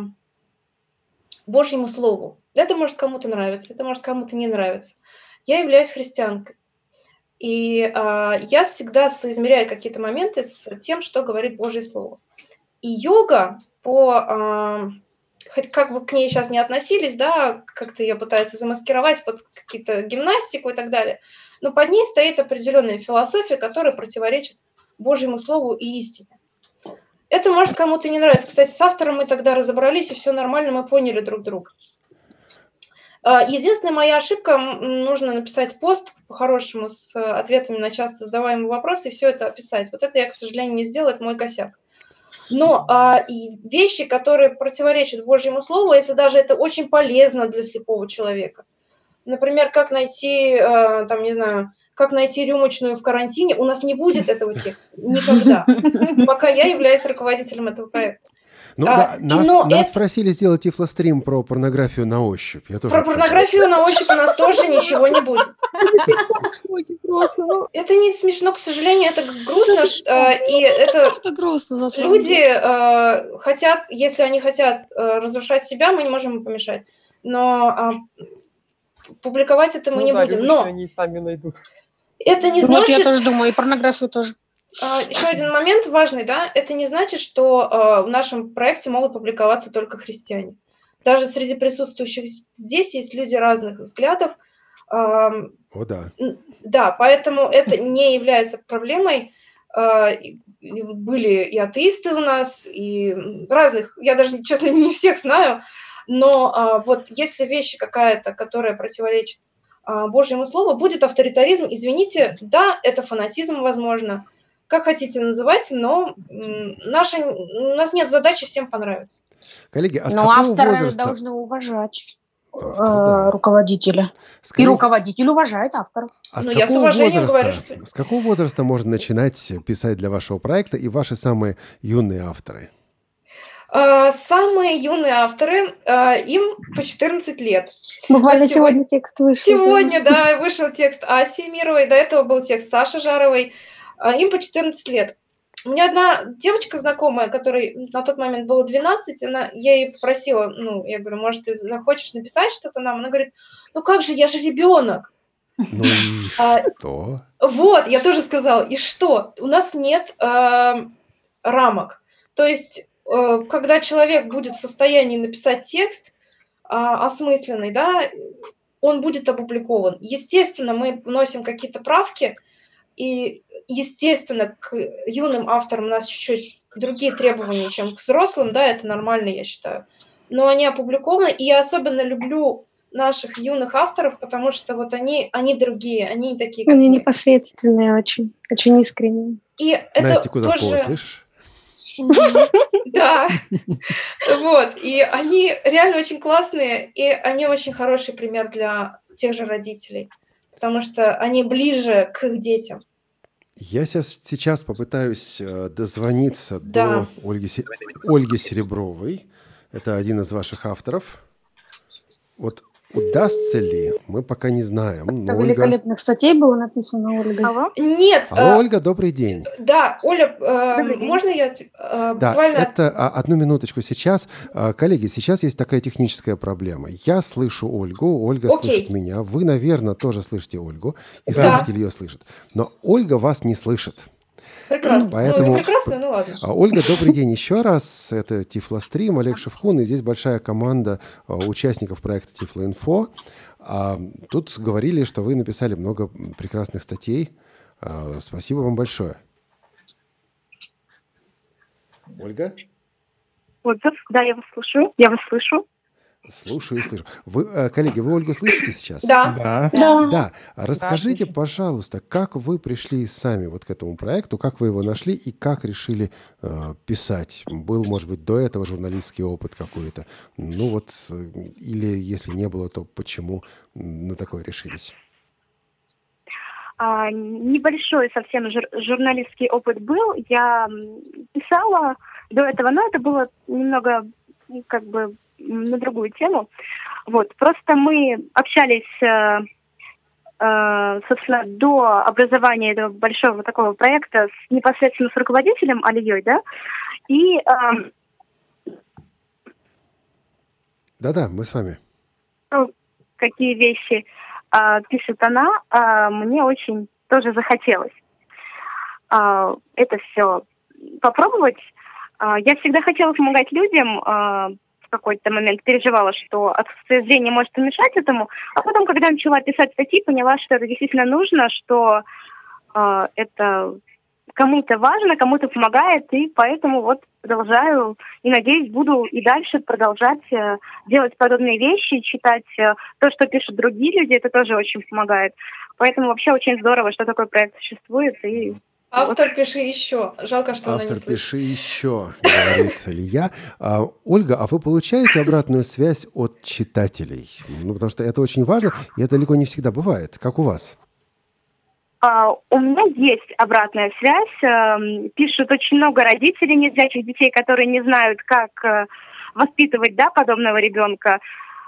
Божьему Слову. Это может кому-то нравиться, это может кому-то не нравиться. Я являюсь христианкой. И э, я всегда соизмеряю какие-то моменты с тем, что говорит Божье Слово. И йога, по, э, хоть как бы к ней сейчас не относились, да, как-то ее пытаются замаскировать под какие-то гимнастику и так далее, но под ней стоит определенная философия, которая противоречит Божьему Слову и истине. Это может кому-то не нравиться. Кстати, с автором мы тогда разобрались, и все нормально, мы поняли друг друга. Единственная моя ошибка, нужно написать пост по-хорошему с ответами на часто задаваемые вопросы и все это описать. Вот это я, к сожалению, не сделала, это мой косяк. Но а, и вещи, которые противоречат Божьему Слову, если даже это очень полезно для слепого человека. Например, как найти, а, там, не знаю, как найти рюмочную в карантине, у нас не будет этого текста никогда, пока я являюсь руководителем этого проекта. Ну, а, да, нас, нас это... просили сделать тифлострим про порнографию на ощупь. Я тоже про порнографию на ощупь у нас тоже ничего не будет. Это не смешно, к сожалению, это грустно. И это грустно. Люди хотят, если они хотят разрушать себя, мы не можем им помешать. Но публиковать это мы не будем. Но они сами найдут. Это не значит... Вот я тоже думаю, и порнографию тоже. Еще один момент важный, да, это не значит, что э, в нашем проекте могут публиковаться только христиане. Даже среди присутствующих здесь есть люди разных взглядов. Э, О, да. Да, поэтому это не является проблемой. Э, были и атеисты у нас, и разных, я даже, честно, не всех знаю, но э, вот если вещь какая-то, которая противоречит э, Божьему Слову, будет авторитаризм, извините, да, это фанатизм, возможно, как хотите называть, но наша, у нас нет задачи всем понравиться. Коллеги, а с но какого авторы возраста... должны уважать. Авторы, да. Руководители. Скорее... И руководитель уважает авторов. А с, ну, какого возраста, говорю, что... с какого возраста можно начинать писать для вашего проекта и ваши самые юные авторы? Uh, самые юные авторы, uh, им по четырнадцать лет. Буквально сегодня, сегодня текст вышел. Сегодня, да, да, вышел текст Аси Мировой, до этого был текст Саши Жаровой. Uh, им по четырнадцать лет. У меня одна девочка знакомая, которой на тот момент было двенадцать, она, я ей попросила, ну, я говорю, может, ты захочешь написать что-то нам? Она говорит, ну как же, я же ребенок. Ну и что? Вот, я тоже сказала, и что? У нас нет рамок. То есть когда человек будет в состоянии написать текст а, осмысленный, да, он будет опубликован. Естественно, мы вносим какие-то правки, и, естественно, к юным авторам у нас чуть-чуть другие требования, чем к взрослым, да, это нормально, я считаю. Но они опубликованы, и я особенно люблю наших юных авторов, потому что вот они, они другие, они такие... Они мы. непосредственные очень, очень искренние. И это Настя Кузовкова, тоже... слышишь? Да, вот, и они реально очень классные, и они очень хороший пример для тех же родителей, потому что они ближе к их детям. Я сейчас попытаюсь дозвониться да. до Ольги, Ольги Серебровой, это один из ваших авторов. Вот удастся ли, мы пока не знаем. Но великолепных Ольга... статей было написано, Ольга. Алло? Нет. Алло, Ольга, добрый день. Да, Оля, э, можно я э, да, буквально... это одну минуточку сейчас. Коллеги, сейчас есть такая техническая проблема. Я слышу Ольгу, Ольга Окей. слышит меня. Вы, наверное, тоже слышите Ольгу. И да. слушатель ее слышит. Но Ольга вас не слышит. Прекрасно. Поэтому... Ну, прекрасно, ну ладно. Ольга, добрый день еще раз. Это Тифлострим, Олег Шевкун. И здесь большая команда участников проекта Тифлоинфо. Тут говорили, что вы написали много прекрасных статей. Спасибо вам большое. Ольга? Отзыв. Да, я вас слушаю. Я вас слышу. Слушаю и слышу. Вы, коллеги, вы Ольгу слышите сейчас? Да. Да. Да. да. Расскажите, да, пожалуйста, как вы пришли сами вот к этому проекту, как вы его нашли и как решили э, писать? Был, может быть, до этого журналистский опыт какой-то? Ну вот, или если не было, то почему на такое решились? А, небольшой совсем жур- журналистский опыт был. Я писала до этого, но это было немного, как бы, на другую тему. Вот. Просто мы общались, э, э, собственно, до образования этого большого такого проекта с, непосредственно с руководителем Алией, да, и... Э, Да-да, мы с вами. Ну, какие вещи э, пишет она, э, мне очень тоже захотелось э, это все попробовать. Э, я всегда хотела помогать людям, э, в какой-то момент переживала, что отсутствие зрения может помешать этому, а потом, когда начала писать статьи, поняла, что это действительно нужно, что э, это кому-то важно, кому-то помогает, и поэтому вот продолжаю, и надеюсь, буду и дальше продолжать э, делать подобные вещи, читать э, то, что пишут другие люди, это тоже очень помогает. Поэтому вообще очень здорово, что такой проект существует, и Автор, вот. Пиши еще. Жалко, что Автор, она не слышит. Пиши еще, говорится ли я. А, Ольга, а вы получаете обратную связь от читателей? Ну, потому что это очень важно, и это далеко не всегда бывает. Как у вас? А, у меня есть обратная связь. Пишут очень много родителей незрячих детей, которые не знают, как воспитывать, да, подобного ребенка.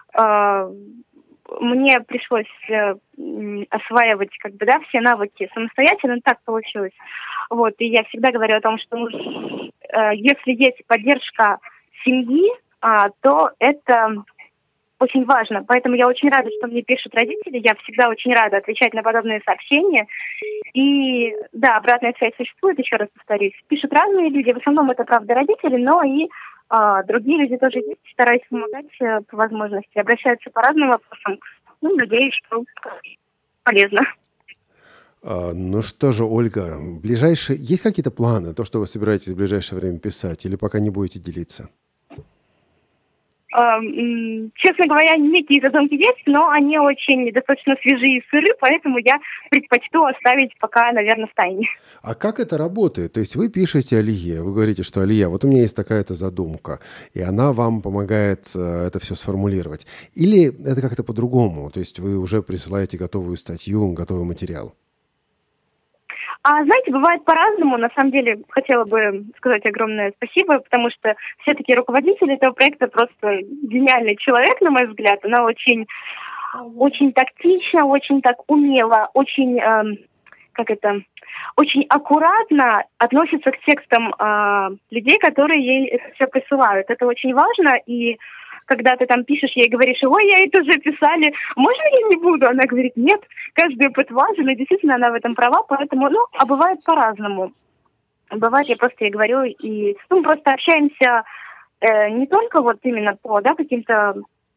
Мне пришлось э, осваивать, как бы, да, все навыки самостоятельно, так получилось. Вот, и я всегда говорю о том, что э, если есть поддержка семьи, э, то это очень важно. Поэтому я очень рада, что мне пишут родители. Я всегда очень рада отвечать на подобные сообщения. И да, обратная связь существует, еще раз повторюсь. Пишут разные люди, в основном это, правда, родители, но и А другие люди тоже есть, стараюсь помогать э, по возможности, обращаются по разным вопросам. Ну, надеюсь, что полезно. А, ну что же, Ольга, ближайшие... есть какие-то планы, то, что вы собираетесь в ближайшее время писать, или пока не будете делиться? честно говоря, некие задумки есть, но они очень достаточно свежие и сыры, поэтому я предпочту оставить пока, наверное, в тайне. А как это работает? То есть вы пишете Алие, вы говорите, что Алия, вот у меня есть такая-то задумка, и она вам помогает это все сформулировать. Или это как-то по-другому? То есть вы уже присылаете готовую статью, готовый материал? А знаете, бывает по-разному. На самом деле, хотела бы сказать огромное спасибо, потому что все-таки руководитель этого проекта просто гениальный человек, на мой взгляд. Она очень, очень тактично, очень так умело, очень, эм, как это, очень аккуратно относится к текстам э, людей, которые ей это все присылают. Это очень важно, и когда ты там пишешь, ей говоришь, ой, я это уже писали, можно я не буду? Она говорит, нет, каждый опыт важен, и действительно она в этом права, поэтому, ну, а бывает по-разному. Бывает, я просто ей говорю, и, ну, мы просто общаемся э, не только вот именно по, да, каким-то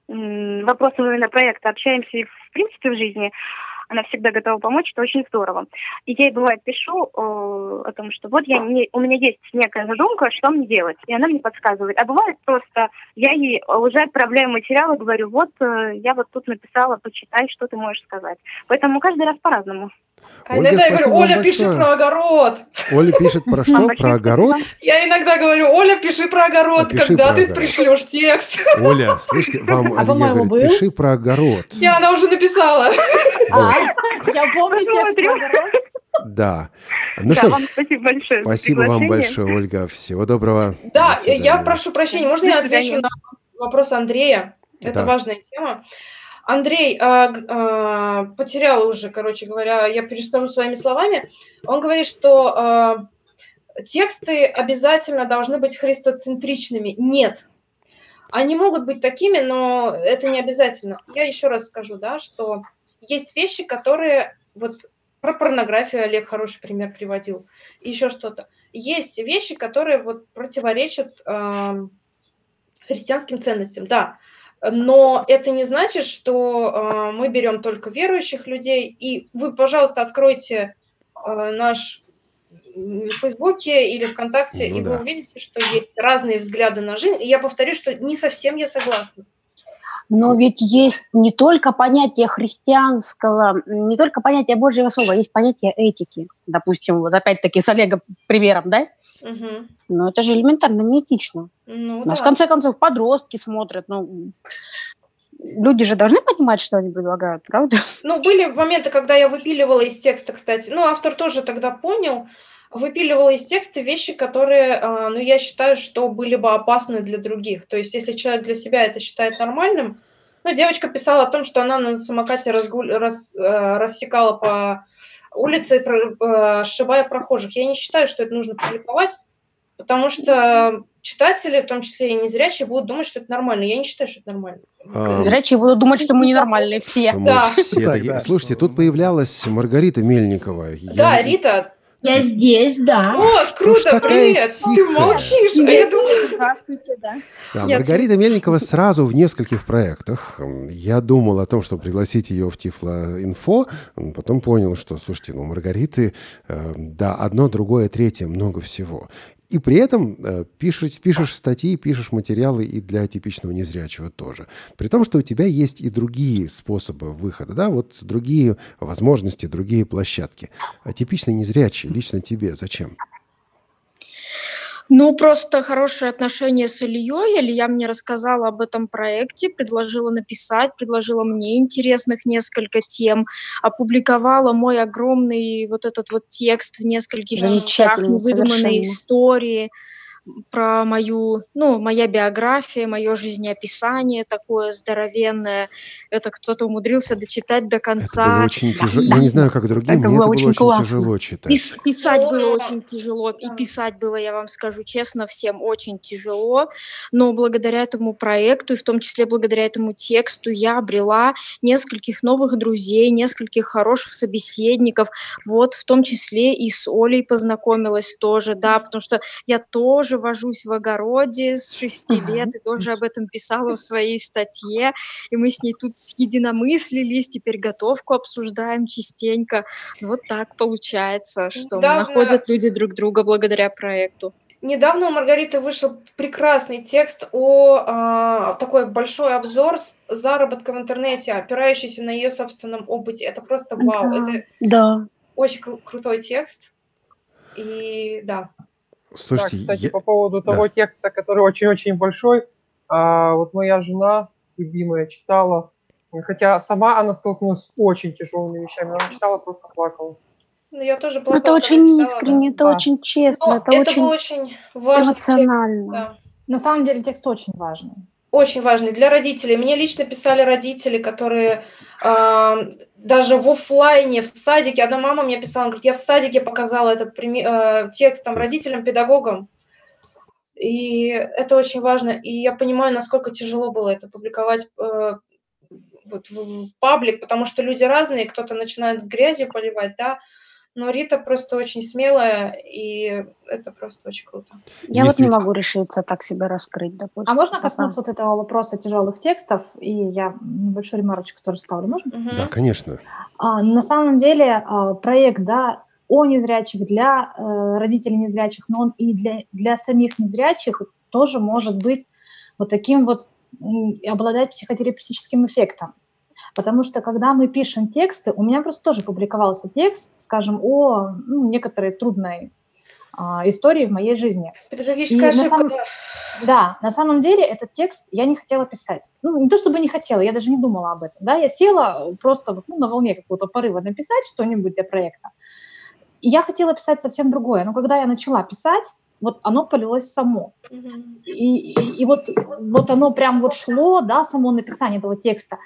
м, вопросам именно проекта, общаемся и в принципе в жизни. Она всегда готова помочь, это очень здорово. И я ей, бывает, пишу э, о том, что вот я не, у меня есть некая задумка, что мне делать, и она мне подсказывает. А бывает просто, я ей уже отправляю материал и говорю, вот э, я вот тут написала, почитай, что ты можешь сказать. Поэтому каждый раз по-разному. А Ольга, иногда я говорю, Оля, пиши про огород. Оля пишет про что? Про огород? Я иногда говорю, Оля, пиши про огород, Напиши когда про ты огород. пришлешь текст. Оля, слышите, вам А Алия по-моему, говорит, был? пиши про огород. И она уже написала. А, я помню текст про огород. Да. Ну Да, что ж, вам спасибо большое. за спасибо вам приглашение. большое, Ольга. Всего доброго. Да, До свидания. я прошу прощения, можно я До свидания. отвечу на вопрос Андрея? Это Да. важная тема. Андрей а, г- а, потерял уже, короче говоря, я перескажу своими словами. Он говорит, что а, тексты обязательно должны быть христоцентричными. Нет. Они могут быть такими, но это не обязательно. Я еще раз скажу, да, что есть вещи, которые... Вот про порнографию Олег хороший пример приводил. И еще что-то. Есть вещи, которые вот противоречат а, христианским ценностям, да. Но это не значит, что э, мы берем только верующих людей. И вы, пожалуйста, откройте э, наш в Фейсбуке или ВКонтакте, Ну и да. вы увидите, что есть разные взгляды на жизнь. И я повторю, что не совсем я согласна. Но ведь есть не только понятие христианского, не только понятие Божьего Слова, есть понятие этики. Допустим, вот опять-таки с Олегом примером, да? Угу. Но это же элементарно неэтично. Ну, У нас, да. в конце концов, подростки смотрят. Ну, люди же должны понимать, что они предлагают, правда? Ну, были моменты, когда я выпиливала из текста, кстати. Ну, автор тоже тогда понял. Выпиливала из текста вещи, которые, э, ну, я считаю, что были бы опасны для других. То есть, если человек для себя это считает нормальным, ну, девочка писала о том, что она на самокате разгуль... рас... э, рассекала по улице, про... э, сшибая прохожих. Я не считаю, что это нужно публиковать, потому что читатели, в том числе и незрячие, будут думать, что это нормально. Я не считаю, что это нормально. А, Зрячие будут думать, что мы ненормальные все. что мы Да. все Так, такие. да, Слушайте, что- тут появлялась Маргарита Мельникова. Я- Да, Рита. Я здесь, да. О, ж круто, такая привет. Ты тихая? молчишь. А я думаю, Здравствуйте, да. Да, Я Маргарита Мельникова сразу в нескольких проектах. Я думал о том, чтобы пригласить ее в Тифло-инфо, потом понял, что, слушайте, ну, Маргариты, э, да, одно, другое, третье, много всего. И при этом э, пишешь, пишешь статьи, пишешь материалы и для типичного незрячего тоже. При том, что у тебя есть и другие способы выхода, да, вот другие возможности, другие площадки. А типичный незрячий лично тебе зачем? Ну, просто хорошие отношения с Ильей. Илья мне рассказала об этом проекте, предложила написать, предложила мне интересных несколько тем, опубликовала мой огромный вот этот вот текст в нескольких частях, Замечательно, невыдуманные совершенно. истории про мою, ну, моя биография, мое жизнеописание такое здоровенное. Это кто-то умудрился дочитать до Это конца. было очень тяжело. Я не знаю, как другим, Это мне было это было очень очень классно. тяжело читать. Пис- писать было Ну, очень тяжело, и писать было, я вам скажу честно, всем очень тяжело, но благодаря этому проекту, и в том числе благодаря этому тексту, я обрела нескольких новых друзей, нескольких хороших собеседников, вот, в том числе и с Олей познакомилась тоже, да, потому что я тоже вожусь в огороде с шести лет, и тоже об этом писала в своей статье, и мы с ней тут единомыслились, теперь готовку обсуждаем частенько. Вот так получается, что Да, находят люди друг друга благодаря проекту. Недавно у Маргариты вышел прекрасный текст о а, такой большой обзор с заработка в интернете, опирающийся на ее собственном опыте. Это просто вау. Да, Это да. очень кру- крутой текст. И да. Слушайте, Да, кстати, я- по поводу да. того текста, который очень-очень большой, а, вот моя жена, любимая, читала, хотя сама она столкнулась с очень тяжелыми вещами, она читала, просто плакала. Ну, я тоже Ну, это плакала, когда очень читала, искренне, да. это Да. очень честно, Но это это был очень очень важный текст, эмоционально. да. На самом деле текст очень важный. Очень важный для родителей. Мне лично писали родители, которые а, даже в оффлайне, в садике, одна мама мне писала, она говорит, я в садике показала этот прими- э, текст там родителям, педагогам. И это очень важно. И я понимаю, насколько тяжело было это публиковать э, вот в, в паблик, потому что люди разные, кто-то начинает грязью поливать, да. Но Рита просто очень смелая, и это просто очень круто. Я вот Есть не ведь- могу решиться так себя раскрыть, допустим. А можно пока. коснуться вот этого вопроса тяжелых текстов? И я небольшую ремарочку тоже ставлю. Можно? Мгм. Да, конечно. А, на самом деле а, проект, да, о незрячих, для э, родителей незрячих, но он и для, для самих незрячих тоже может быть вот таким вот, м, и обладать психотерапевтическим эффектом. Потому что когда мы пишем тексты, у меня просто тоже публиковался текст, скажем, о ну, некоторой трудной а, истории в моей жизни. Педагогическая И на ошибка, самом- да. Да, на самом деле этот текст я не хотела писать. Ну, не то чтобы не хотела, я даже не думала об этом. Да? Я села просто вот, ну, на волне какого-то порыва написать что-нибудь для проекта. И я хотела писать совсем другое. Но когда я начала писать, вот оно полилось само. Мгм. И, и, и вот, вот оно прям вот шло, да, само написание этого текста.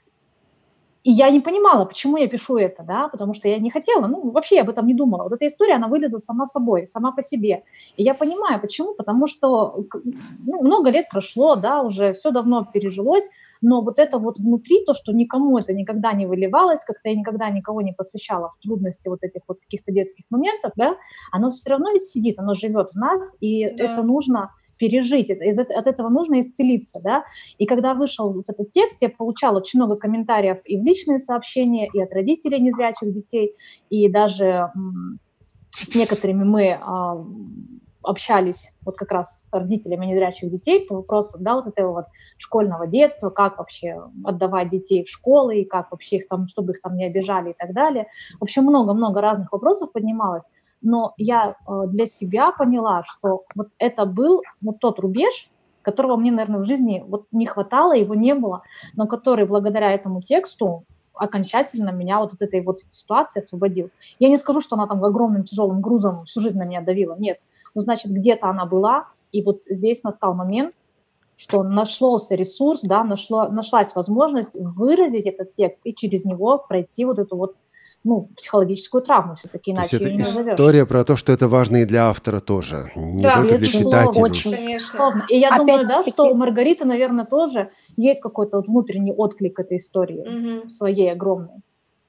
И я не понимала, почему я пишу это, да, потому что я не хотела, ну, вообще я об этом не думала. Вот эта история, она вылезла сама собой, сама по себе. И я понимаю, почему, потому что к- ну, много лет прошло, да, уже все давно пережилось, но вот это вот внутри, то, что никому это никогда не выливалось, как-то я никогда никого не посвящала в трудности вот этих вот каких-то детских моментов, да, оно все равно ведь сидит, оно живет в нас, и Да. это нужно пережить, это, из, эт- от этого нужно исцелиться, да, и когда вышел вот этот текст, я получала очень много комментариев и в личные сообщения, и от родителей незрячих детей, и даже м, с некоторыми мы а, общались, вот как раз с родителями незрячих детей по вопросу, да, вот этого вот школьного детства, как вообще отдавать детей в школы, и как вообще их там, чтобы их там не обижали и так далее. В общем, много-много разных вопросов поднималось. Но я э, для себя поняла, что вот это был вот тот рубеж, которого мне, наверное, в жизни вот не хватало, его не было, но который благодаря этому тексту окончательно меня вот от этой вот ситуации освободил. Я не скажу, что она там огромным тяжелым грузом всю жизнь на меня давила, нет. Ну, значит, где-то она была, и вот здесь настал момент, что нашелся ресурс, да, нашло, нашлась возможность выразить этот текст и через него пройти вот эту вот ну, психологическую травму, все-таки То есть иначе это ее не назовешь. история про то, что это важно и для автора тоже, не Да, только для безусловно, читателей. очень. Конечно. Безусловно. И я думаю, да, Опять-таки- что у Маргариты, наверное, тоже есть какой-то вот внутренний отклик этой истории Мгм. своей огромной.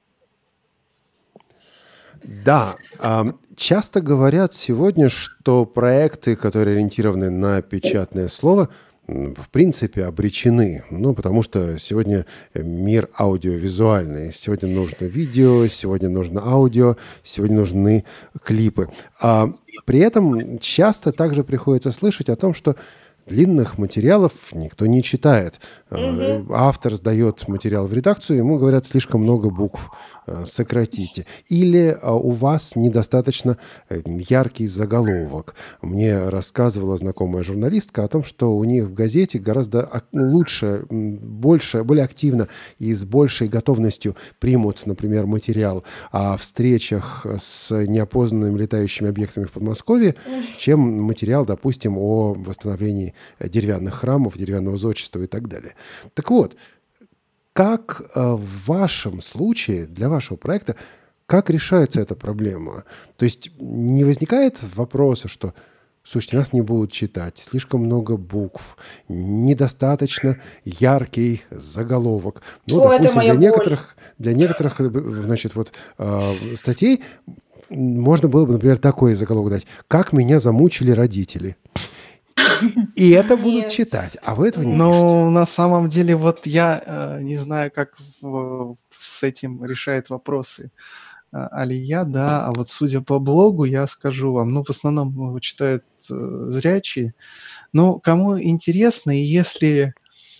Да, ам, часто говорят сегодня, что проекты, которые ориентированы на печатное слово, м, в принципе обречены. Ну, потому что сегодня мир аудиовизуальный. Сегодня нужно видео, сегодня нужно аудио, сегодня нужны клипы. А при этом часто также приходится слышать о том, что длинных материалов никто не читает. Э, Автор сдает материал в редакцию, ему говорят, слишком много букв, э, сократите. Или э, у вас недостаточно э, яркий заголовок. Мне рассказывала знакомая журналистка о том, что у них в газете гораздо ак- лучше, м, больше, более активно и с большей готовностью примут, например, материал о встречах с неопознанными летающими объектами в Подмосковье, чем материал, допустим, о восстановлении деревянных храмов, деревянного зодчества и так далее. Так вот, как э, в вашем случае, для вашего проекта, как решается эта проблема? То есть не возникает вопроса, что, слушайте, нас не будут читать, слишком много букв, недостаточно яркий заголовок. Ну, О, это допустим, моя для боль. некоторых, для некоторых, э, значит, вот э, статей можно было бы, например, такой заголовок дать: «Как меня замучили родители». И это будут Нет. читать, а вы этого не пишете. Но на самом деле вот я э, не знаю, как в- с этим решает вопросы Алия, да, а вот судя по блогу, я скажу вам, ну, в основном его читают э, зрячие, но кому интересно, и если,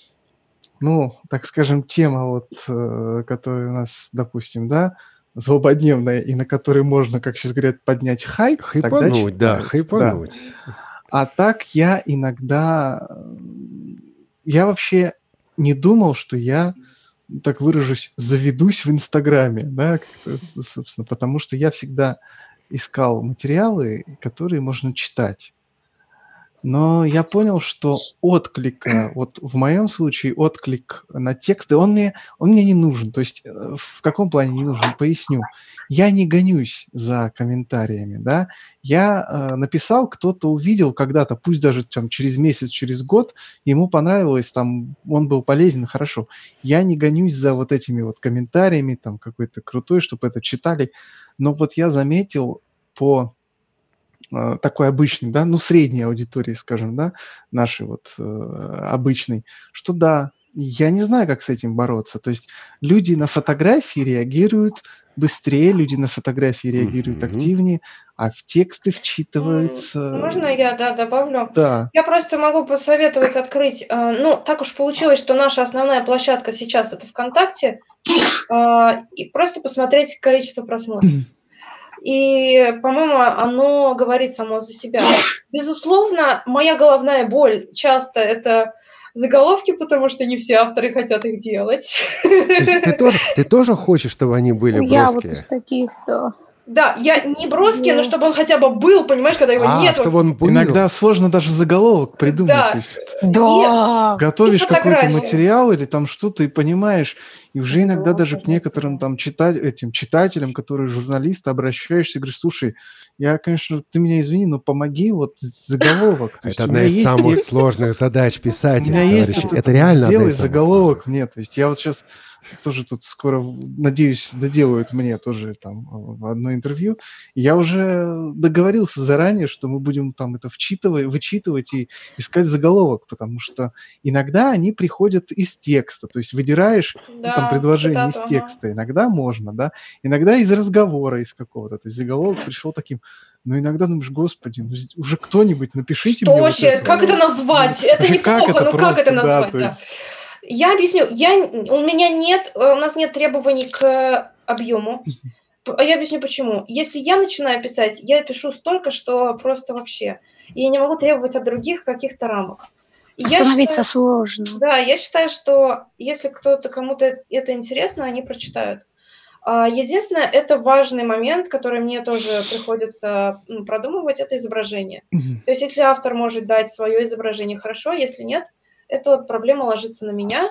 ну, так скажем, тема вот, э, которая у нас, допустим, да, злободневная, и на которой можно, как сейчас говорят, поднять хайп, хайпануть, да, хайпануть. Да. А так я иногда, я вообще не думал, что я, так выражусь, заведусь в Инстаграме, да, как-то, собственно, потому что я всегда искал материалы, которые можно читать. Но я понял, что отклик, вот в моем случае отклик на тексты, он мне, он мне не нужен. То есть в каком плане не нужен? Поясню. Я не гонюсь за комментариями, да. Я э, написал, кто-то увидел когда-то, пусть даже там, через месяц, через год, ему понравилось, там, он был полезен, хорошо. Я не гонюсь за вот этими вот комментариями, там, какой-то крутой, чтобы это читали. Но вот я заметил по такой обычный, да, ну, средней аудитории, скажем, да, нашей вот э, обычной, что да, я не знаю, как с этим бороться. То есть люди на фотографии реагируют быстрее, люди на фотографии реагируют mm-hmm. активнее, а в тексты вчитываются... Можно я, да, добавлю? Да. Я просто могу посоветовать открыть, э, ну, так уж получилось, что наша основная площадка сейчас это ВКонтакте, э, и просто посмотреть количество просмотров. И, по-моему, оно говорит само за себя. Безусловно, моя головная боль часто это заголовки, потому что не все авторы хотят их делать. То есть ты тоже, ты тоже хочешь, чтобы они были броские? Я вот из таких, да. Да, я не броский, но чтобы он хотя бы был, понимаешь, когда его а, нет. Чтобы он был. Иногда сложно даже заголовок придумать. Да. То есть да. Готовишь какой-то материал или там что-то и понимаешь, и уже иногда да, даже к некоторым там читать, этим читателям, которые журналисты, обращаешься и говоришь, слушай, я, конечно, ты меня извини, но помоги вот заголовок. То это одна из самых текст, сложных задач писателя. У меня есть это, это реально сделай заголовок мне. То есть я вот сейчас тоже тут скоро, надеюсь, доделают мне тоже там в одно интервью. Я уже договорился заранее, что мы будем там это вчитывать, вычитывать и искать заголовок, потому что иногда они приходят из текста, то есть выдираешь да, там предложение из текста, ага. Иногда можно, да, иногда из разговора из какого-то, то есть заголовок пришел таким. Но иногда думаешь, господи, ну, уже кто-нибудь напишите что мне. Вообще, вот как это назвать? Это вообще, неплохо, как это но просто, как это назвать? Да, да. есть... Я объясню. Я, у меня нет, у нас нет требований к объему. А я объясню почему. Если я начинаю писать, я пишу столько, что просто вообще. И я не могу требовать от других каких-то рамок. Остановиться считаю, сложно. Да, я считаю, что если кто-то, кому-то это интересно, они прочитают. Единственное, это важный момент, который мне тоже приходится продумывать, это изображение. Mm-hmm. То есть если автор может дать свое изображение, хорошо, если нет, эта проблема ложится на меня.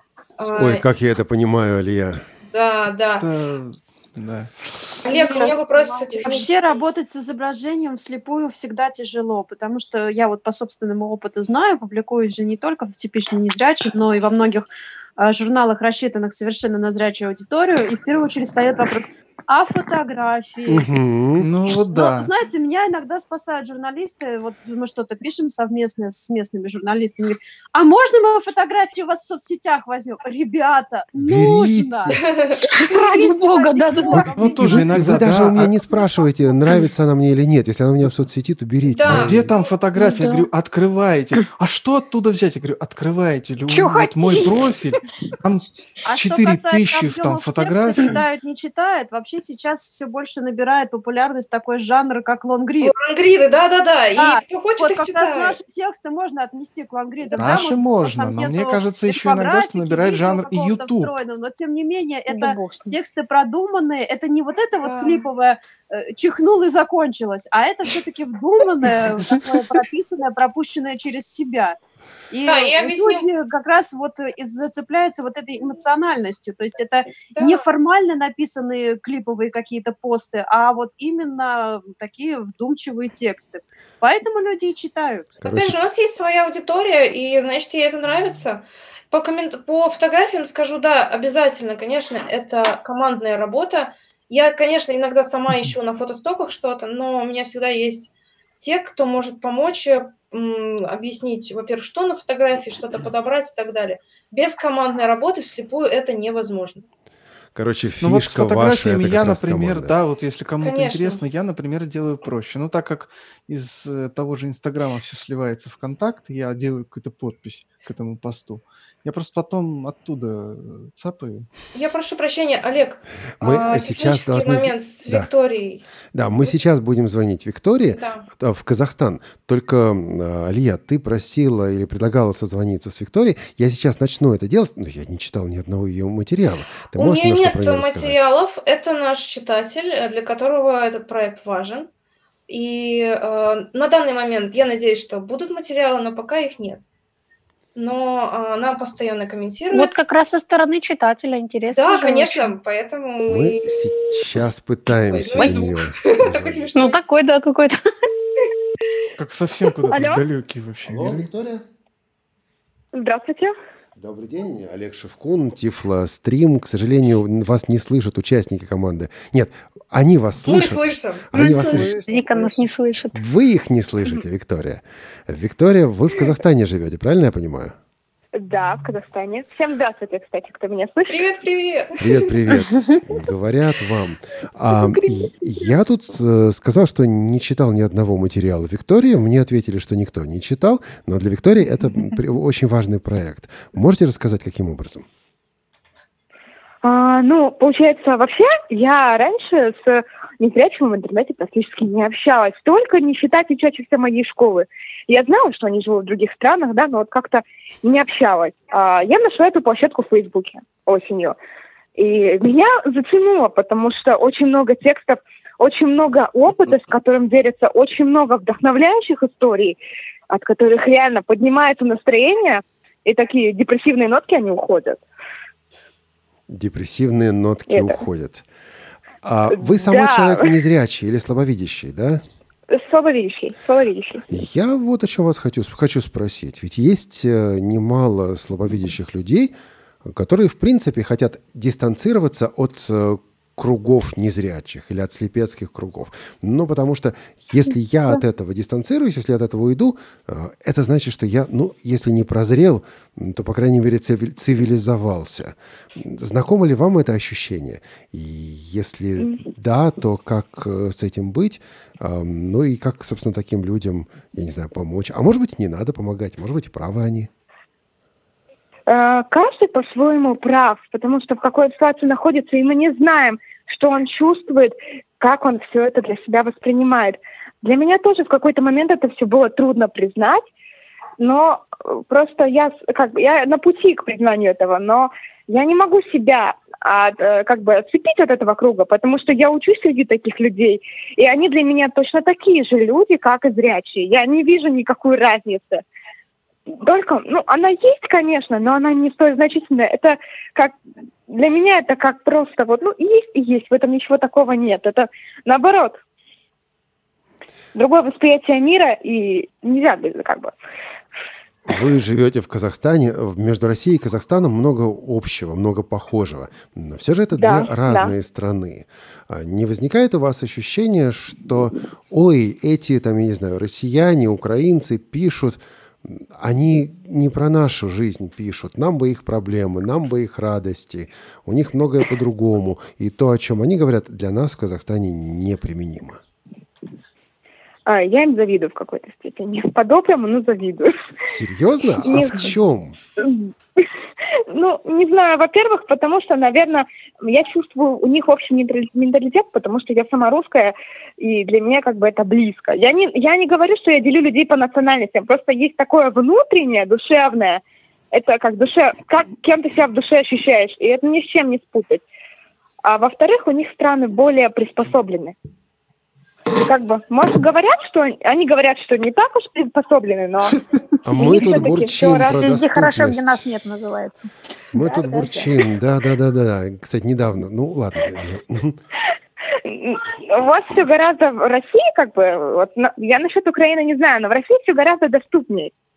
Ой, как я это понимаю, Алия. Да, да. Это... Да. Олег, у меня вопрос. Вообще работать с изображением вслепую всегда тяжело, потому что я вот по собственному опыту знаю, публикуюсь же не только в типично незрячем, но и во многих э, журналах, рассчитанных совершенно на зрячую аудиторию, и в первую очередь встает вопрос, а фотографии? Угу. Ну вот да. Но, знаете, меня иногда спасают журналисты, вот мы что-то пишем совместно с местными журналистами, говорят, а можно мы фотографии у вас в соцсетях возьмем? Ребята, берите. Нужно! Ради бога, да-да-да. Ну тоже иногда, Вы даже у меня не спрашиваете, нравится она мне или нет. Если она у меня в соцсети, то берите. А где там фотография? Я говорю, открываете. А что оттуда взять? Я говорю, открываете. Вот мой профиль, там четыре тысячи там фотографий. Читают, не читают, вообще сейчас все больше набирает популярность такой жанр, как лонгрид. Лонгриды, да-да-да. И кто хочет, вот как читает. Раз наши тексты можно отнести к лонгридам. Наши да, можно, но мне кажется, еще иногда что набирает жанр и YouTube. Но тем не менее, это да тексты продуманные, это не вот это вот клиповое э, чихнул и закончилось, а это все-таки вдуманное, такое прописанное, пропущенное через себя. И да, люди как раз вот зацепляются вот этой эмоциональностью, то есть это да. не формально написанные клиповые какие-то посты, а вот именно такие вдумчивые тексты. Поэтому люди и читают. Короче... Опять же, у нас есть своя аудитория, и, значит, ей это нравится. По, коммент... По фотографиям скажу, да, обязательно, конечно, это командная работа. Я, конечно, иногда сама ищу на фотостоках что-то, но у меня всегда есть те, кто может помочь объяснить, во-первых, что на фотографии, что-то подобрать и так далее. Без командной работы вслепую это невозможно. Короче, фишка ну, вот с фотографиями ваша, я, например, команда. да, вот если кому-то Конечно. интересно, я, например, делаю проще. Ну, так как из э, того же Инстаграма все сливается в контакт, я делаю какую-то подпись к этому посту. Я просто потом оттуда цапаю. Я прошу прощения, Олег, Мы а, сейчас технический должны... момент с Да. Викторией. Да, мы сейчас будем звонить Виктории Да. э, в Казахстан. Только, э, Алия, ты просила или предлагала созвониться с Викторией. Я сейчас начну это делать, но я не читал ни одного ее материала. Ты У можешь нее немножко нет про нее рассказать? материалов, это наш читатель, для которого этот проект важен. И э, на данный момент я надеюсь, что будут материалы, но пока их нет. Но э, она постоянно комментирует. Вот как раз со стороны читателя интересно. Да, же конечно, очень. поэтому Мы мы... сейчас пытаемся Ой, до ну, нее. Ну, такой, да, какой-то. Как совсем куда-то Алло? далекий вообще. Алло, мир. Виктория? Здравствуйте. Добрый день, Олег Шевкун, Тифло Стрим. К сожалению, вас не слышат участники команды. Нет, они вас Мы слышат. слышим. Они вас слышат. Вика нас не слышит. Вы их не слышите, Виктория. Виктория, вы в Казахстане живете, правильно я понимаю? Да, в Казахстане. Всем здравствуйте, кстати, кто меня слышит. Привет, привет. Привет, привет. Говорят вам. А, и- я тут э, сказал, что не читал ни одного материала Виктории. Мне ответили, что никто не читал. Но для Виктории это при- очень важный проект. Можете рассказать, каким образом? А, ну, получается, вообще, я раньше с незрячими в интернете практически не общалась. Только не считать учащихся моей школы. Я знала, что они живут в других странах, да, но вот как-то не общалась. А, я нашла эту площадку в Фейсбуке осенью. И меня затянуло, потому что очень много текстов, очень много опыта, с которым делятся, очень много вдохновляющих историй, от которых реально поднимается настроение, и такие депрессивные нотки, они уходят. Депрессивные нотки Это. уходят. А вы сама Да. человек незрячий или слабовидящий, да? Слабовидящий, слабовидящий. Я вот о чем вас хочу, хочу спросить. Ведь есть э, немало слабовидящих людей, которые, в принципе, хотят дистанцироваться от э, кругов незрячих или от слепецких кругов. Ну, потому что если я от этого дистанцируюсь, если я от этого уйду, э, это значит, что я, ну, если не прозрел, то, по крайней мере, цивили- цивилизовался. Знакомо ли вам это ощущение? И если да, то как э, с этим быть? Э, ну и как, собственно, таким людям, я не знаю, помочь? А может быть, не надо помогать, может быть, и правы они. Э, Каждый по-своему прав, потому что в какой ситуации находится, и мы не знаем, что он чувствует, как он все это для себя воспринимает. Для меня тоже в какой-то момент это все было трудно признать, но э, просто я, с- как бы, я на пути к признанию этого, но я не могу себя от, э, как бы отцепить от этого круга, потому что я учусь среди таких людей, и они для меня точно такие же люди, как и зрячие. Я не вижу никакой разницы. Только, ну, она есть, конечно, но она не столь значительная. Это как, для меня это как просто вот, ну, есть и есть, в этом ничего такого нет. Это наоборот. Другое восприятие мира, и нельзя без, как бы. Вы живете в Казахстане. В- Между Россией и Казахстаном много общего, много похожего. Но все же это Да, две разные страны. А не возникает у вас ощущение, что, ой, эти, там, я не знаю, россияне, украинцы пишут, м, они не про нашу жизнь пишут, нам бы их проблемы, нам бы их радости, у них многое по-другому, и то, о чем они говорят, для нас в Казахстане неприменимо. А, я им завидую в какой-то степени. По-доброму, но завидую. Серьезно? А Не в чем? Ну, не знаю, во-первых, потому что, наверное, я чувствую у них общий ментали- менталитет, потому что я сама русская, и для меня как бы это близко. Я не, я не говорю, что я делю людей по национальностям, просто есть такое внутреннее, душевное, это как душе, как кем ты себя в душе ощущаешь, и это ни с чем не спутать. А во-вторых, у них страны более приспособлены. Как бы, может, говорят, что они говорят, что не так уж приспособлены, но А мы тут всё-таки бурчим всё раз- про Везде хорошо, где доступность. нас нет, называется. Мы тут бурчим, да-да-да-да. Кстати, недавно, ну ладно. Мгм. у вас все гораздо в России, как бы, вот, на- я насчет Украины не знаю, но в России все гораздо доступнее.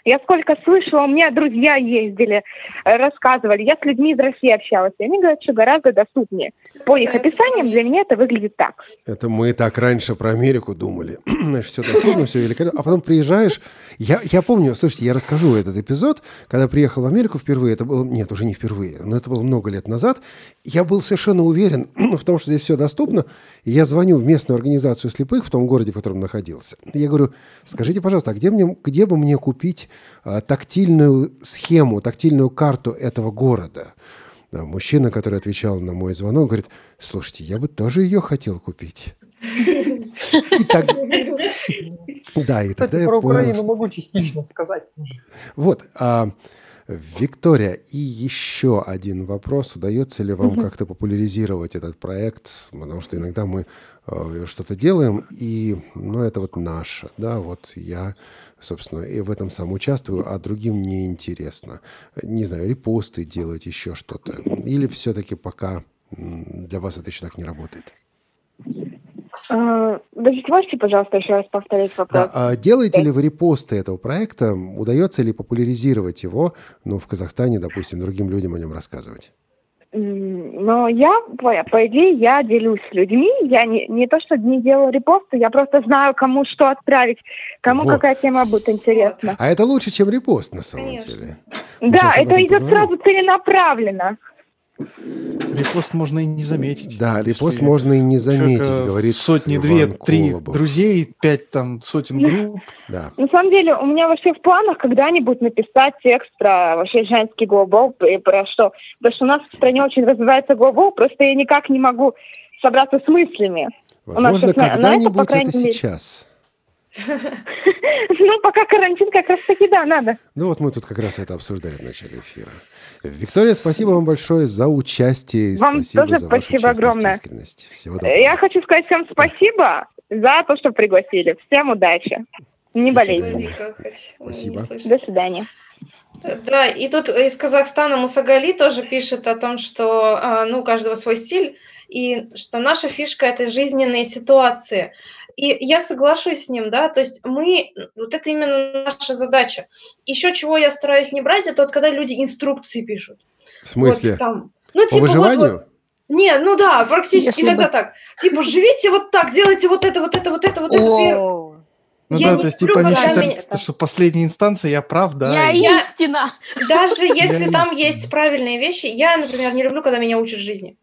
Я сколько слышала, у меня друзья ездили, рассказывали. Я с людьми из России общалась, и они говорят, что гораздо доступнее. По их описаниям для меня это выглядит так. Это мы так раньше про Америку думали. Значит, все доступно, все великолепно. А потом приезжаешь... Я, я помню, слушайте, я расскажу этот эпизод. Когда приехал в Америку впервые, это было... Нет, уже не впервые, но это было много лет назад. Я был совершенно уверен в том, что здесь все доступно. И я звоню в местную организацию слепых в том городе, в котором находился. Я говорю, скажите, пожалуйста, а где, мне, где бы мне купить а, тактильную схему, тактильную карту этого города? Да, мужчина, который отвечал на мой звонок, говорит, слушайте, я бы тоже ее хотел купить. И так... Да, и тогда я про понял, Украину что... могу частично сказать. Вот, а, Виктория, и еще один вопрос. Удается ли вам как-то популяризировать этот проект? Потому что иногда мы э, что-то делаем, и, ну, это вот наше, да, вот я, собственно, и в этом сам участвую, а другим не интересно. Не знаю, репосты делать, еще что-то. Или все-таки пока для вас это еще так не работает? Подождите, можете, пожалуйста, еще раз повторить вопрос? Да, а делаете ли вы репосты этого проекта? Удается ли популяризировать его, ну, в Казахстане, допустим, другим людям о нем рассказывать? Но я, по, по идее, я делюсь с людьми. Я не, не то, что не делаю репосты, я просто знаю, кому что отправить, кому вот. Какая тема будет интересна. А это лучше, чем репост, на самом Конечно. деле. Мы да, это идет поговорим. Сразу целенаправленно. Репост можно и не заметить. Да, репост можно и не заметить, говорит сотни, две, три друзей, пять там сотен групп. Да. На самом деле, у меня вообще в планах когда-нибудь написать текст про вообще женский глобал, и про что. Потому что у нас в стране очень развивается глобал, просто я никак не могу собраться с мыслями. Возможно, когда-нибудь это сейчас. Ну, пока карантин, как раз таки, да, надо. Ну, вот мы тут как раз это обсуждали в начале эфира. Виктория, спасибо вам большое за участие. Вам спасибо тоже за спасибо огромное. Всего доброго. Я хочу сказать всем спасибо за то, что пригласили. Всем удачи. Не болейте. Спасибо. До свидания. Да, и тут из Казахстана Мусагали тоже пишет о том, что ну, у каждого свой стиль, и что наша фишка – это жизненные ситуации. И я соглашусь с ним, да, то есть мы, вот это именно наша задача. Еще чего я стараюсь не брать, это вот когда люди инструкции пишут. В смысле? Вот там. Ну, по типа, выживанию? Вот, вот. Не, ну да, практически Если иногда бы... так. Типа, живите вот так, делайте вот это, вот это, вот это, вот это. О, ну я да, не то есть люблю, типа они когда считают, меня- что последняя инстанция, я прав, да. я и- истина. Даже если Я там истина. есть правильные вещи, я, например, не люблю, когда меня учат жизни.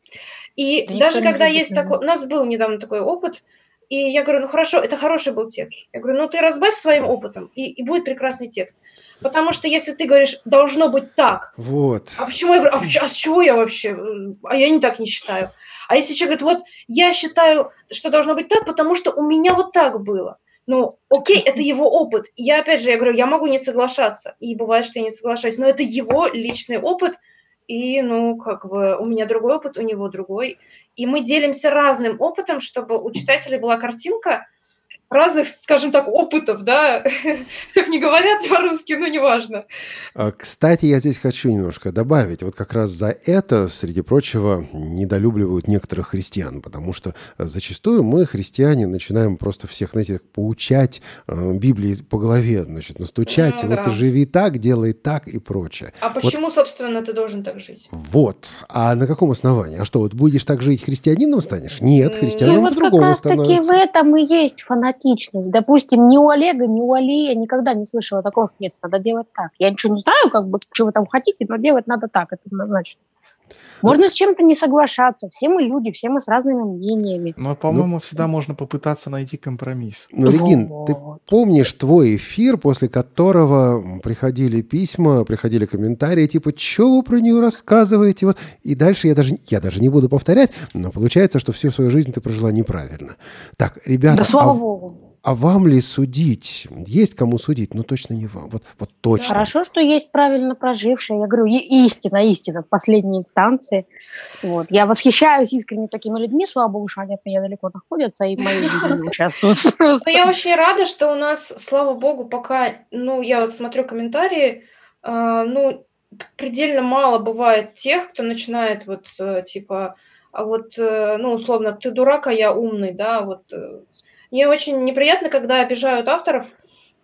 И Да никто даже не когда любит, есть такой... У нас был недавно такой опыт, и я говорю, ну хорошо, это хороший был текст. Я говорю, ну ты разбавь своим опытом, и, и будет прекрасный текст. Потому что если ты говоришь, должно быть так, Вот. а почему я говорю, а, а с чего я вообще? А я не так не считаю. А если человек говорит, вот я считаю, что должно быть так, потому что у меня вот так было. Ну, окей, это его опыт. Я опять же, я говорю, я могу не соглашаться. И бывает, что я не соглашаюсь, но это его личный опыт. И, ну, как бы у меня другой опыт, у него другой. И мы делимся разным опытом, чтобы у читателей была картинка разных, скажем так, опытов, да, как не говорят по-русски, но неважно. А, Кстати, я здесь хочу немножко добавить. Вот как раз за это, среди прочего, недолюбливают некоторых христиан, потому что зачастую мы, христиане, начинаем просто всех, знаете, так поучать э, Библии по голове, значит, настучать, Ну, вот да. ты живи так, делай так и прочее. А Вот. почему, собственно, ты должен так жить? Вот. А на каком основании? А что, вот будешь так жить, христианином станешь? Нет, Ну христианином вот как по-другому раз таки в становится. этом и есть фанатичность. Допустим, ни у Олега, ни у Али я никогда не слышала такого, что нет, надо делать так. Я ничего не знаю, как бы, что вы там хотите, но делать надо так, это однозначно. Можно с чем-то не соглашаться. Все мы люди, все мы с разными мнениями. Но, по-моему, всегда можно попытаться найти компромисс. Ну, Регин, Вот. ты помнишь твой эфир, после которого приходили письма, приходили комментарии, типа, что вы про нее рассказываете? Вот. И дальше я даже, я даже не буду повторять, но получается, что всю свою жизнь ты прожила неправильно. Так, ребята, Да слава а, богу. а вам ли судить? Есть кому судить, но точно не вам. Вот, вот точно. Хорошо, что есть правильно прожившие. Я говорю, и- истина, истина в последней инстанции. Вот. Я восхищаюсь искренне такими людьми, слава богу, что они от меня далеко находятся и в моей жизни не участвуют. Но я очень рада, что у нас, слава богу, пока, ну, я вот смотрю комментарии, э, ну, предельно мало бывает тех, кто начинает вот, э, типа, а вот, э, ну, условно, ты дурак, а я умный, да, вот. Э. Мне очень неприятно, когда обижают авторов,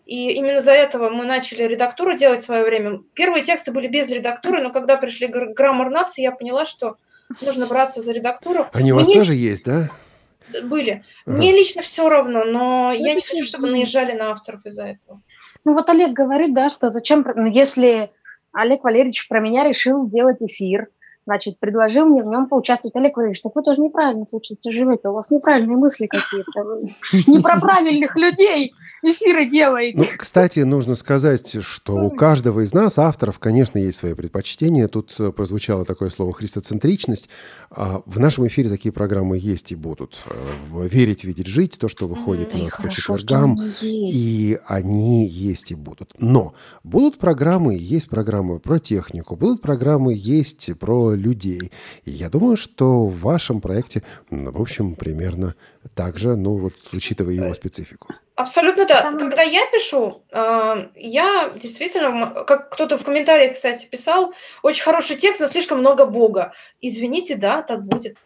И именно за этого мы начали редактуру делать в свое время. Первые тексты были без редактуры, но когда пришли Grammar нации, я поняла, что нужно браться за редактуру. Они у вас тоже есть, да? Были. Ага. Мне лично все равно, но Ну, я не это хочу, жизнь. чтобы наезжали на авторов из-за этого. Ну вот Олег говорит, да, что зачем, ну, если Олег Валерьевич про меня решил делать эфир, значит, предложил мне в нем поучаствовать. Олег Валерьевич, так вы тоже неправильно, получается, живете, у вас неправильные мысли какие-то. Вы не про правильных людей эфиры делаете. Ну, кстати, нужно сказать, что у каждого из нас, авторов, конечно, есть свои предпочтения. Тут э, прозвучало такое слово «христоцентричность». А в нашем эфире такие программы есть и будут. Э, в «Верить, видеть, жить», то, что выходит Да у и нас по хорошо, что четвергам, они есть. и они есть и будут. Но будут программы, есть программы про технику, будут программы, есть про людей. И я думаю, что в вашем проекте, м, в общем, примерно так же, ну вот, учитывая его специфику. Абсолютно да. Когда я пишу, э, я действительно, как кто-то в комментариях, кстати, писал, очень хороший текст, но слишком много Бога. Извините, да, так будет.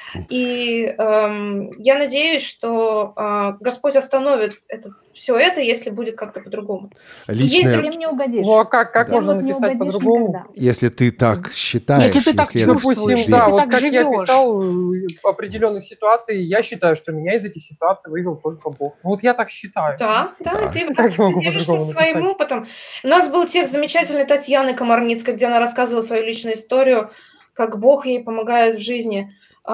И эм, я надеюсь, что э, Господь остановит это, все это, если будет как-то по-другому. Личное- Есть- Всем не угодишь. Ну а как, как Всем можно вот не написать угодишь по-другому? никогда. Если ты так считаешь, Если ты так это чувствуешь, Допустим, если да, ты вот так как я живешь. писал э, определенные ситуации, я считаю, что меня из этих ситуаций вывел только Бог. Ну вот я так считаю. Да, да, Да. и ты Как просто я могу делишься по-другому своим написать? опытом. У нас был текст замечательной Татьяны Комарницкой, где она рассказывала свою личную историю, как Бог ей помогает в жизни.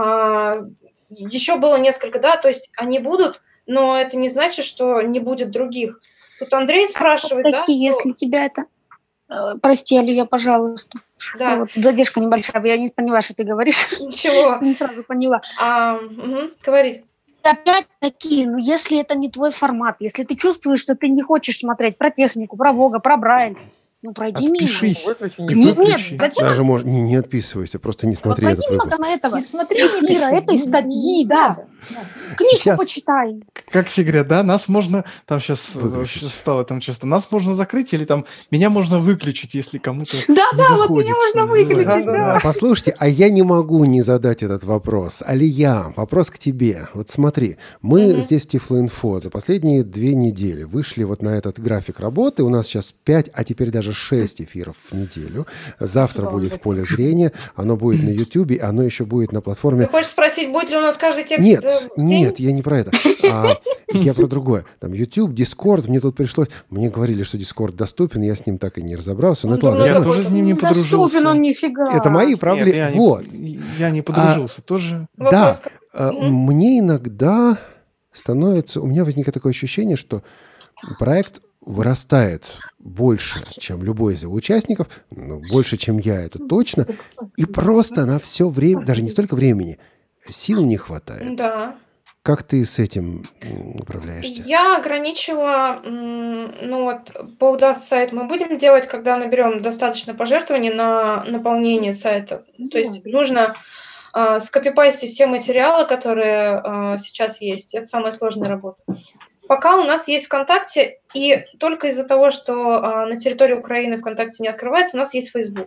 А, еще было несколько, да, то есть они будут, но это не значит, что не будет других. Тут Андрей спрашивает, да, Такие, что- если тебя это... Э, Прости, Алия, пожалуйста. Да. Вот задержка небольшая, я не поняла, что ты говоришь. Ничего. Не сразу поняла. А, мгм, говори. Опять такие, ну если это не твой формат, если ты чувствуешь, что ты не хочешь смотреть про технику, про Бога, про Брайль, ну пройди Отпишись. Выключи, И не мимо. Нет, выключи. нет, зачем? Даже можно... Не, не отписывайся, просто не Вот смотри пройди этот мимо выпуск. на этого Не смотри эфира, эфир, этой не- статьи, не да. надо. Да. Книжку Сейчас- почитай. Как все говорят, да, нас можно, там сейчас Выключить. стало там часто, нас можно закрыть или там меня можно выключить, если кому-то Да, не да, вот заходит, меня можно что называется. выключить, да. А, Послушайте, а я не могу не задать этот вопрос. Алия, вопрос к тебе. Вот смотри, мы Мгм. здесь в Тифлоинфо за последние две недели вышли вот на этот график работы. У нас сейчас пять, а теперь даже шесть эфиров в неделю. Завтра Спасибо будет вам. в поле зрения, оно будет на Ютубе, оно еще будет на платформе. Ты хочешь спросить, будет ли у нас каждый текст? Нет, э, в день? нет, я не про это. А, я про другое. Там YouTube, Discord, мне тут пришлось... Мне говорили, что Discord доступен, я с ним так и не разобрался. Но Он это ладно. давно Я это- тоже с ним не Доступен подружился. он нифига. Это мои Нет, проблемы. я, не- Вот. я не подружился, тоже. Да, Вопрос. э, Мгм. мне иногда становится, у меня возникает такое ощущение, что проект вырастает больше, чем любой из его участников, ну, больше, чем я, это точно, и просто на все время, даже не столько времени, сил не хватает. Да. Как ты с этим м, управляешься? Я ограничила, м, ну вот, по Удастся сайт мы будем делать, когда наберем достаточно пожертвований на наполнение сайта. То есть нужно э, скопипастить все материалы, которые э, сейчас есть. Это самая сложная работа. Пока у нас есть ВКонтакте, и только из-за того, что э, на территории Украины ВКонтакте не открывается, у нас есть Facebook.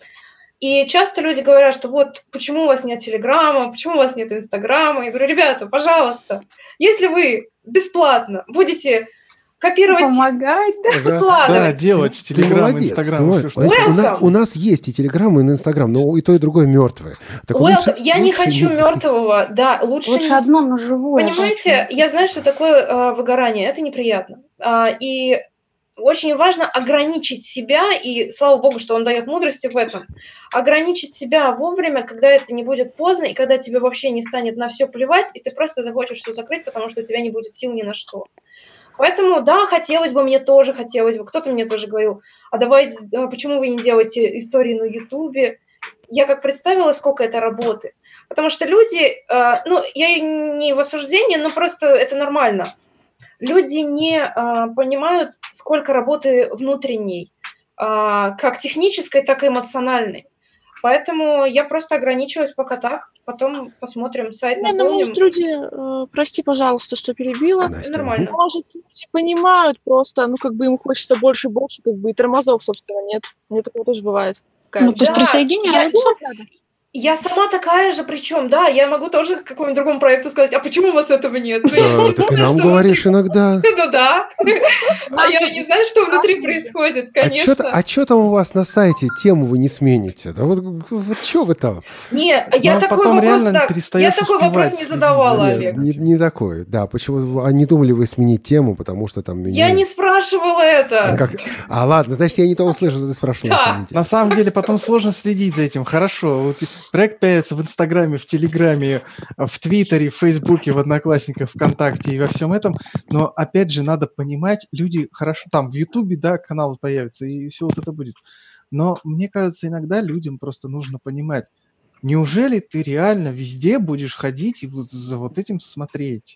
И часто люди говорят, что вот почему у вас нет Телеграма, почему у вас нет Инстаграма. Я говорю, ребята, пожалуйста, если вы бесплатно будете копировать... Помогать, Да, Ладно. да, делать в Ты Телеграм, молодец, Инстаграм, ты все, молодец. что У нас, Welcome. у нас есть и Телеграм, и Инстаграм, но и то, и другое мертвое. Так Ой, лучше- я не лучше хочу не- мертвого, да, лучше... Лучше не- одно, но живое. Понимаете, я знаю, что такое э, выгорание, это неприятно. А, и очень важно ограничить себя, и слава богу, что он дает мудрости в этом, ограничить себя вовремя, когда это не будет поздно, и когда тебе вообще не станет на все плевать, и ты просто захочешь все закрыть, потому что у тебя не будет сил ни на что. Поэтому, да, хотелось бы, мне тоже хотелось бы, кто-то мне тоже говорил, а давайте, а почему вы не делаете истории на Ютубе? Я как представила, сколько это работы. Потому что люди, э, ну, я не в осуждении, но просто это нормально. Люди не э, понимают, сколько работы внутренней, э, как технической, так и эмоциональной. Поэтому я просто ограничилась пока так, потом посмотрим, сайт Не, ну, наполним. может, люди, э, прости, пожалуйста, что перебила. Настя. Нормально. Может, люди понимают просто, ну, как бы им хочется больше и больше, как бы и тормозов, собственно, нет. Мне такое тоже бывает. Такая Ну, пусть Да, присоединяются. Я сама такая же, причем, да, я могу тоже какому-нибудь другому проекту сказать, а почему у вас этого нет? Да, так и нам говоришь иногда. Ну да, а я не знаю, что внутри происходит, конечно. А что там у вас на сайте? Тему вы не смените? Да вот, вот что вы там? Не, я такой потом вопрос, реально так, я перестаешь такой вопрос успевать не задавала, Нет, Олег. не, не такой, да. Почему? А не думали вы сменить тему, потому что там меню... Я не спрашивала это. А, как? А ладно, значит, я не то услышал, что ты спрашивал. Да. На самом деле. На самом деле потом сложно следить за этим. Хорошо, вот проект появится в Инстаграме, в Телеграме, в Твиттере, в Фейсбуке, в Одноклассниках, ВКонтакте и во всем этом. Но опять же надо понимать, люди хорошо там в Ютубе, да, канал появится и все вот это будет. Но мне кажется, иногда людям просто нужно понимать, неужели ты реально везде будешь ходить и вот за вот этим смотреть?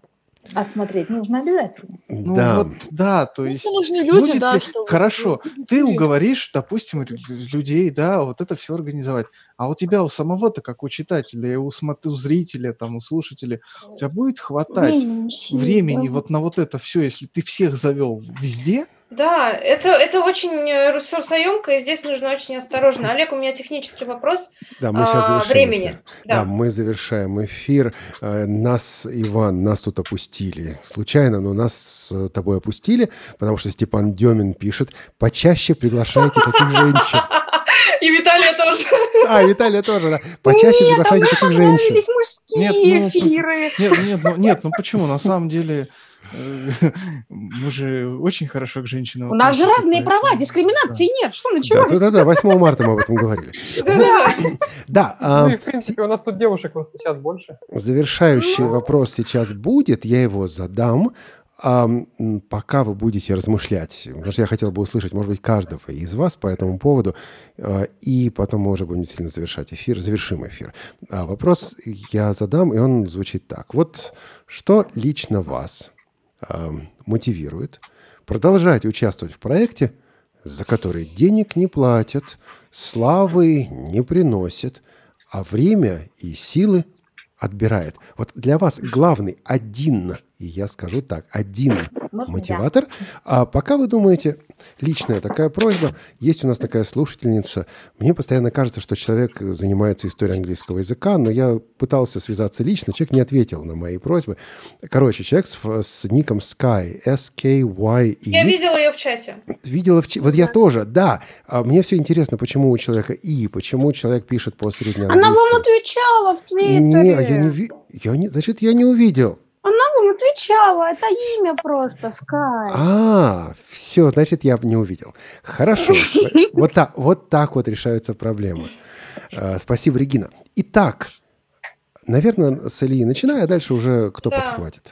А смотреть нужно обязательно. Ну Да. вот, да, то есть нужны люди, будет да, ли- чтобы- хорошо, ты уговоришь, допустим, лю- людей, да, вот это все организовать, а у тебя у самого-то, как у читателя, и у, смо- у зрителя, там, у слушателя, у тебя будет хватать Времени, сил, времени да. вот на вот это все, если ты всех завел везде? Да, это, это очень э, ресурсоемко, и здесь нужно очень осторожно. Олег, у меня технический вопрос. Да, мы сейчас а, завершим времени. эфир. Да. Да, мы завершаем эфир. Э, Нас, Иван, нас тут опустили. Случайно, но нас с тобой опустили, потому что Степан Демин пишет, почаще приглашайте таких женщин. И Виталия тоже. А, Виталия тоже, да. Почаще приглашайте таких женщин. Понравились мужские Нет, ну, эфиры. Нет, нет, ну, нет, ну почему? На самом деле э, мы же очень хорошо к женщинам У нас же относимся, равные поэтому- права, дискриминации нет. Что Да, началось? да, да, восьмого марта мы об этом говорили. Да. Да, а, Ну и, в принципе, у нас тут девушек вот сейчас больше. завершающий вопрос сейчас будет, я его задам. А, м, пока вы будете размышлять, потому что я хотел бы услышать, может быть, каждого из вас по этому поводу, а, и потом мы уже будем действительно завершать эфир, завершим эфир. А вопрос я задам, и он звучит так. Вот что лично вас а, мотивирует продолжать участвовать в проекте, за который денег не платят, славы не приносит, а время и силы отбирает. Вот для вас главный один, и я скажу так, один мотиватор. А пока вы думаете, личная такая просьба, есть у нас такая слушательница, мне постоянно кажется, что человек занимается историей английского языка, но я пытался связаться лично, человек не ответил на мои просьбы. Короче, человек с, с ником Sky, эс кей уай и. Я видела ее в чате. Видела в чате. Вот я тоже, да. А мне все интересно, почему у человека И, почему человек пишет по Она среднеанглийскому. вам отвечала в Твиттере. Не, я не ви... я не, значит, я не увидел. Она вам отвечала. Это имя просто, Скай. А, все, значит, я не увидел. Хорошо. Вот так, вот так вот решаются проблемы. А, Спасибо, Регина. Итак, наверное, с Ильи начиная, а дальше уже кто Да. подхватит.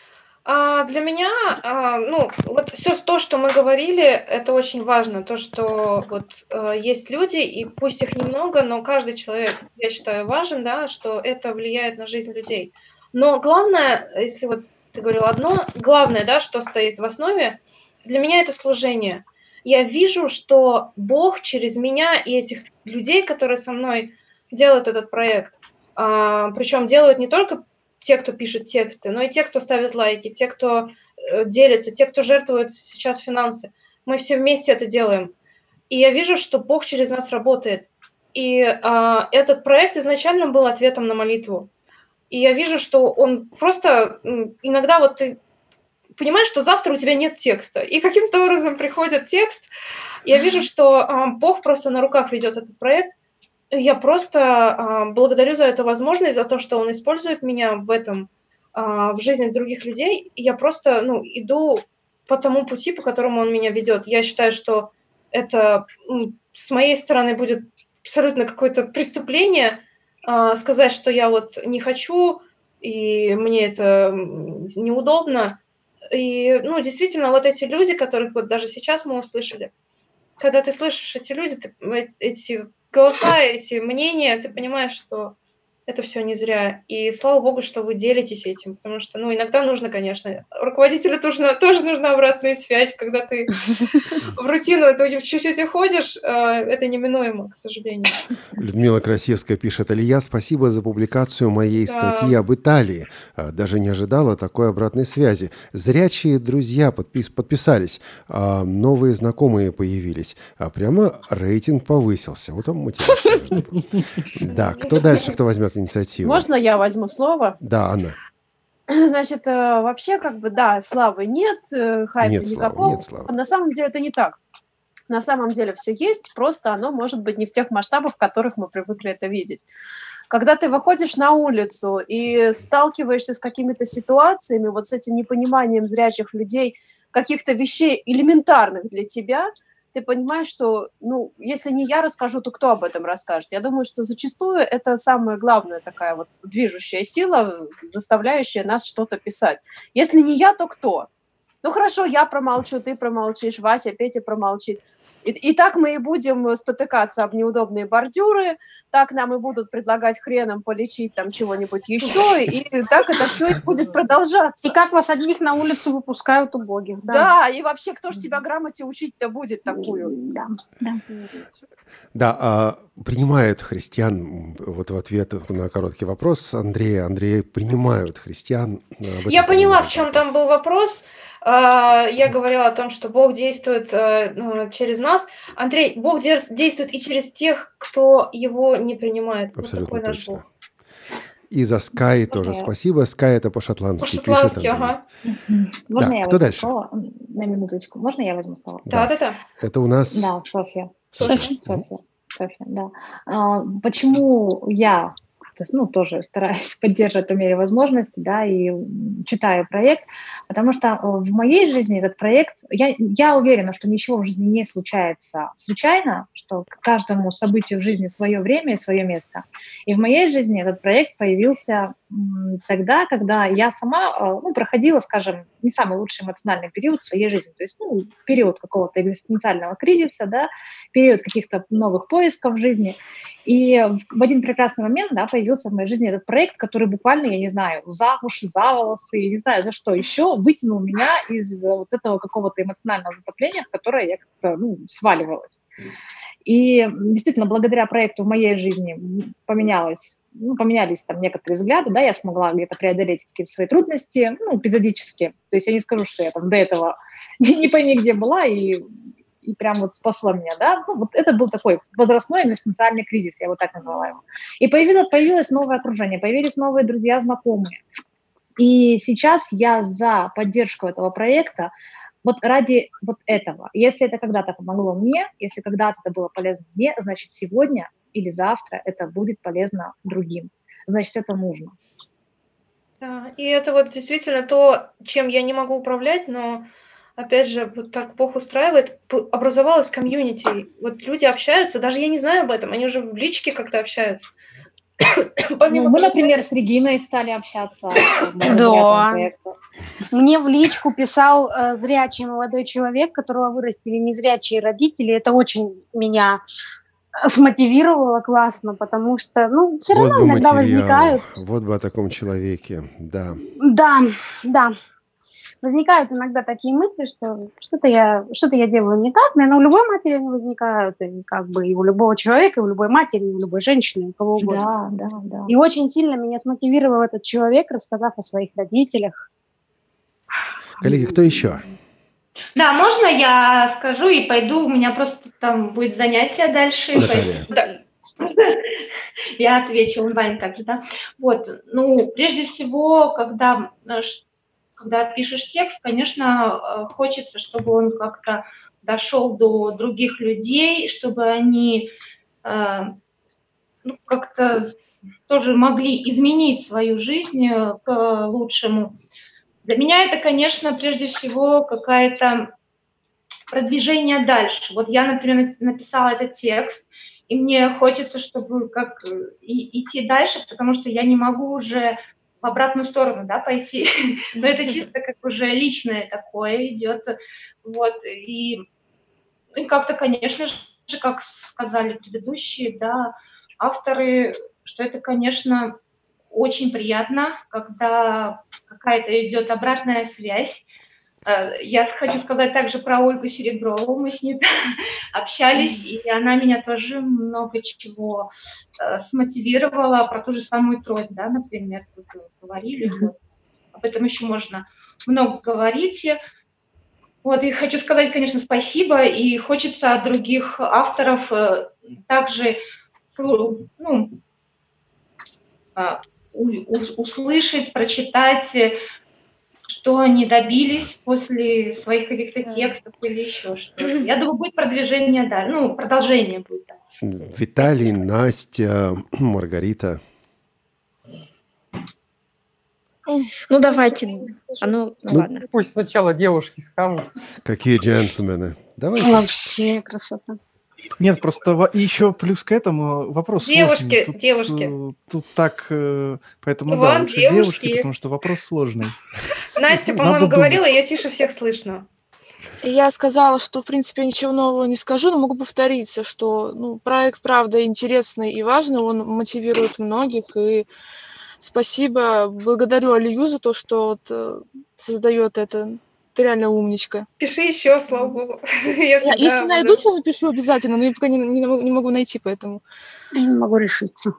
А, для меня, а, ну, вот все то, что мы говорили, это очень важно. То, что вот а, есть люди, и пусть их немного, но каждый человек, я считаю, важен, да, что это влияет на жизнь людей. Но главное, если вот ты говорил одно, главное, да, что стоит в основе, для меня это служение. Я вижу, что Бог через меня и этих людей, которые со мной делают этот проект, а, причем делают не только те, кто пишет тексты, но и те, кто ставит лайки, те, кто э, делится, те, кто жертвует сейчас финансы. Мы все вместе это делаем. И я вижу, что Бог через нас работает. И а, этот проект изначально был ответом на молитву. И я вижу, что он просто... м, Иногда вот ты понимаешь, что завтра у тебя нет текста. И каким-то образом приходит текст. Я вижу, что а, Бог просто на руках ведет этот проект. Я просто а, благодарю за эту возможность, за то, что он использует меня в этом, а, в жизни других людей. И я просто, ну, иду по тому пути, по которому он меня ведет. Я считаю, что это м, с моей стороны будет абсолютно какое-то преступление а, сказать, что я вот не хочу, и мне это м, неудобно. И, ну, действительно, вот эти люди, которых вот даже сейчас мы услышали, когда ты слышишь эти люди, ты, эти голоса, эти мнения, ты понимаешь, что это все не зря. И слава богу, что вы делитесь этим, потому что, ну, иногда нужно, конечно, руководителю тоже, тоже нужна обратная связь, когда ты в рутину эту чуть-чуть уходишь, это неминуемо, к сожалению. Людмила Красевская пишет: Алия, спасибо за публикацию моей статьи об Италии. Даже не ожидала такой обратной связи. Зрячие друзья подпис подписались, новые знакомые появились. Прямо рейтинг повысился. Вот он мотивация. Да, кто дальше, кто возьмет инициативу? Можно я возьму слово? Да, Анна. Значит, вообще, как бы, да, славы нет, хайпа Нет никакого. славы, нет славы. На самом деле это не так. На самом деле все есть, просто оно может быть не в тех масштабах, в которых мы привыкли это видеть. Когда ты выходишь на улицу и сталкиваешься с какими-то ситуациями, вот с этим непониманием зрячих людей, каких-то вещей элементарных для тебя, ты понимаешь, что, ну, если не я расскажу, то кто об этом расскажет? Я думаю, что зачастую это самая главная такая вот движущая сила, заставляющая нас что-то писать. Если не я, то кто? Ну, хорошо, я промолчу, ты промолчишь, Вася, Петя промолчит. И, и так мы и будем спотыкаться об неудобные бордюры, так нам и будут предлагать хреном полечить там чего-нибудь еще, и так это все и будет продолжаться. И как вас одних на улицу выпускают убогих. Да, да, и вообще, кто же тебя грамоте учить-то будет такую? Да, да. Да, а, принимают христиан, вот в ответ на короткий вопрос Андрея, Андрей, принимают христиан. Я поняла, в чем там был вопрос. Я говорила о том, что Бог действует ну, через нас. Андрей, Бог действует и через тех, кто его не принимает. Абсолютно вот точно. Бог. И за Sky тоже Okay. спасибо. Sky это по-шотландски, по-шотландски пишет Андрей. Ага. Можно да, я кто возьму дальше? слово? На минуточку. Можно я возьму слово? Да, да, да. Это у нас... Да, Софья. Софья. Софья. Софья, да. А, почему я, то есть, ну, тоже стараюсь поддерживать по мере возможности, да, и читаю проект, потому что в моей жизни этот проект, я, я уверена, что ничего в жизни не случается случайно, что к каждому событию в жизни свое время и свое место. И в моей жизни этот проект появился тогда, когда я сама, ну, проходила, скажем, не самый лучший эмоциональный период в своей жизни, то есть, ну, период какого-то экзистенциального кризиса, да, период каких-то новых поисков в жизни. И в один прекрасный момент, да, появился в моей жизни этот проект, который буквально, я не знаю, за уши, за волосы, не знаю, за что еще, вытянул меня из вот этого какого-то эмоционального затопления, в которое я как-то, ну, сваливалась. И действительно, благодаря проекту в моей жизни поменялось, ну, поменялись там некоторые взгляды, да, я смогла где-то преодолеть какие-то свои трудности, ну, эпизодически. То есть я не скажу, что я там до этого не пойми где была и, и прям вот спасла меня, да. Ну, вот это был такой возрастной экзистенциальный кризис, я вот так назвала его. И появилось, появилось новое окружение, появились новые друзья, знакомые. И сейчас я за поддержку этого проекта, вот ради вот этого. Если это когда-то помогло мне, если когда-то это было полезно мне, значит, сегодня или завтра это будет полезно другим. Значит, это нужно. Да, и это вот действительно то, чем я не могу управлять, но, опять же, вот так Бог устраивает, образовалась комьюнити. Вот люди общаются, даже я не знаю об этом, они уже в личке как-то общаются. Ну, мы, например, с Региной стали общаться. Да. Мне в личку писал э, зрячий молодой человек, которого вырастили незрячие родители. Это очень меня смотивировало классно, потому что, ну, все вот равно иногда материал. возникают... Вот бы о таком человеке, да. Да, да. Возникают иногда такие мысли, что что-то я, что-то я делаю не так, наверное, у любой матери они возникают, и как бы и у любого человека, и у любой матери, и у любой женщины, и у кого угодно. Да, да, да. И очень сильно меня смотивировал этот человек, рассказав о своих родителях. Коллеги, кто еще? Да, можно я скажу и пойду, у меня просто там будет занятие дальше. Наталья. Я отвечу онлайн также, да. Вот, ну, прежде всего, когда... Когда пишешь текст, конечно, хочется, чтобы он как-то дошел до других людей, чтобы они э, ну, как-то тоже могли изменить свою жизнь к лучшему. Для меня это, конечно, прежде всего какое-то продвижение дальше. Вот я, например, написала этот текст, и мне хочется, чтобы как и, идти дальше, потому что я не могу уже в обратную сторону, да, пойти. Но это чисто как уже личное такое идет. Вот. И, и как-то, конечно же, как сказали предыдущие, да, авторы, что это, конечно, очень приятно, когда какая-то идет обратная связь. Я хочу сказать также про Ольгу Сереброву. Мы с ней общались, и она меня тоже много чего смотивировала, про ту же самую трость, да, например, тут говорили. Вот. Об этом еще можно много говорить. Вот, и хочу сказать, конечно, спасибо, и хочется от других авторов также ну, услышать, прочитать, что они добились после своих каких-то текстов или еще что-то. Я думаю, будет продвижение, да, ну, продолжение будет. Да. Виталий, Настя, Маргарита. Ну, давайте. А ну, ну, ладно. Пусть сначала девушки скажут. Какие джентльмены. Давайте. Вообще красота. Нет, просто еще плюс к этому вопрос девушки, сложный. Тут, девушки. Тут так, поэтому Иван, да, лучше девушки. девушки, потому что вопрос сложный. Настя, по-моему, говорила, ее тише всех слышно. Я сказала, что, в принципе, ничего нового не скажу, но могу повториться, что ну, проект, правда, интересный и важный, он мотивирует многих, и спасибо, благодарю Алию за то, что вот, создает это. Ты реально умничка. Пиши еще, слава богу. Я я, если найду, что напишу обязательно, но я пока не, не, не могу найти, поэтому... Я не могу решиться.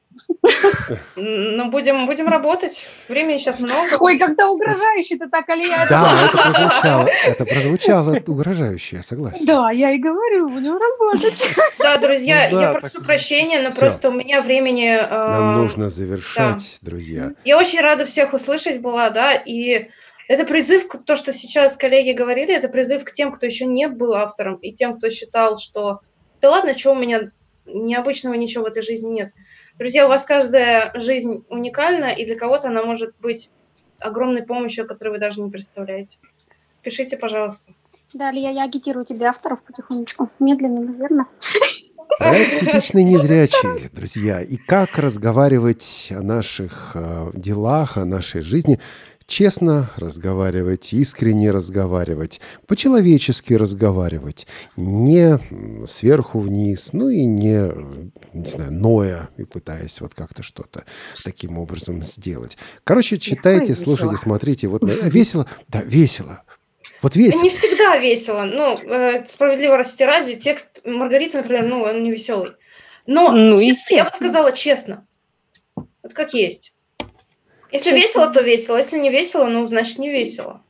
Ну, будем, будем работать. Времени сейчас много. Ой, когда угрожающе ты так, Алия. Да, это прозвучало, это прозвучало угрожающе, я согласен. Да, я и говорю, будем работать. Да, друзья, ну, да, я прошу прощения, но все. Просто у меня времени... Э, Нам нужно завершать, да. Друзья. Я очень рада всех услышать была, да, и это призыв, то, что сейчас коллеги говорили, это призыв к тем, кто еще не был автором, и тем, кто считал, что да ладно, что у меня необычного ничего в этой жизни нет. Друзья, у вас каждая жизнь уникальна, и для кого-то она может быть огромной помощью, о которой вы даже не представляете. Пишите, пожалуйста. Да, Лия, я агитирую тебе авторов потихонечку. Медленно, наверное. Проект «Типичный незрячий», друзья. И как разговаривать о наших э, делах, о нашей жизни – честно разговаривать, искренне разговаривать, по-человечески разговаривать, не сверху вниз, ну и не, не знаю, ноя и пытаясь вот как-то что-то таким образом сделать. Короче, читайте, слушайте, смотрите. Вот весело, да, весело. Вот весело. Не всегда весело. Ну, справедливо ради, текст Маргариты, например, ну, он не веселый. Но ну, я бы сказала честно. Вот как есть. Если весело, то весело. Если не весело, ну, значит, не весело.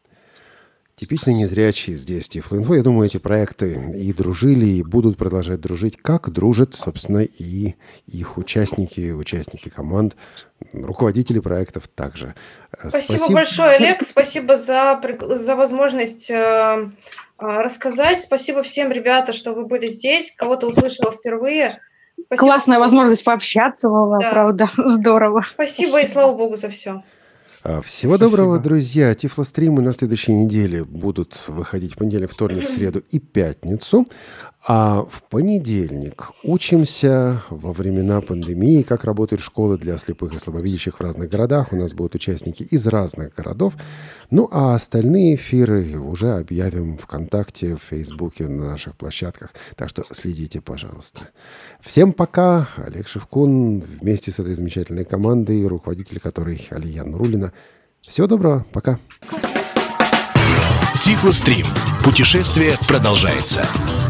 Типичный незрячий здесь, Тифлоинфо. Я думаю, эти проекты и дружили, и будут продолжать дружить, как дружат, собственно, и их участники, участники команд, руководители проектов также. Спасибо, Спасибо. большое, Олег. Спасибо за, за возможность э, рассказать. Спасибо всем, ребята, что вы были здесь. Кого-то услышала впервые. Спасибо. Классная возможность пообщаться была, да. Правда, здорово. Спасибо, Спасибо и слава богу за все. Всего Спасибо. Доброго, друзья. Тифлостримы на следующей неделе будут выходить в понедельник, вторник, среду и пятницу. А в понедельник учимся во времена пандемии, как работают школы для слепых и слабовидящих в разных городах. У нас будут участники из разных городов. Ну, а остальные эфиры уже объявим ВКонтакте, в Фейсбуке, на наших площадках. Так что следите, пожалуйста. Всем пока. Олег Шевкун вместе с этой замечательной командой, руководитель которой Алия Нуруллина. Всего доброго. Пока. Тифлострим. Путешествие продолжается.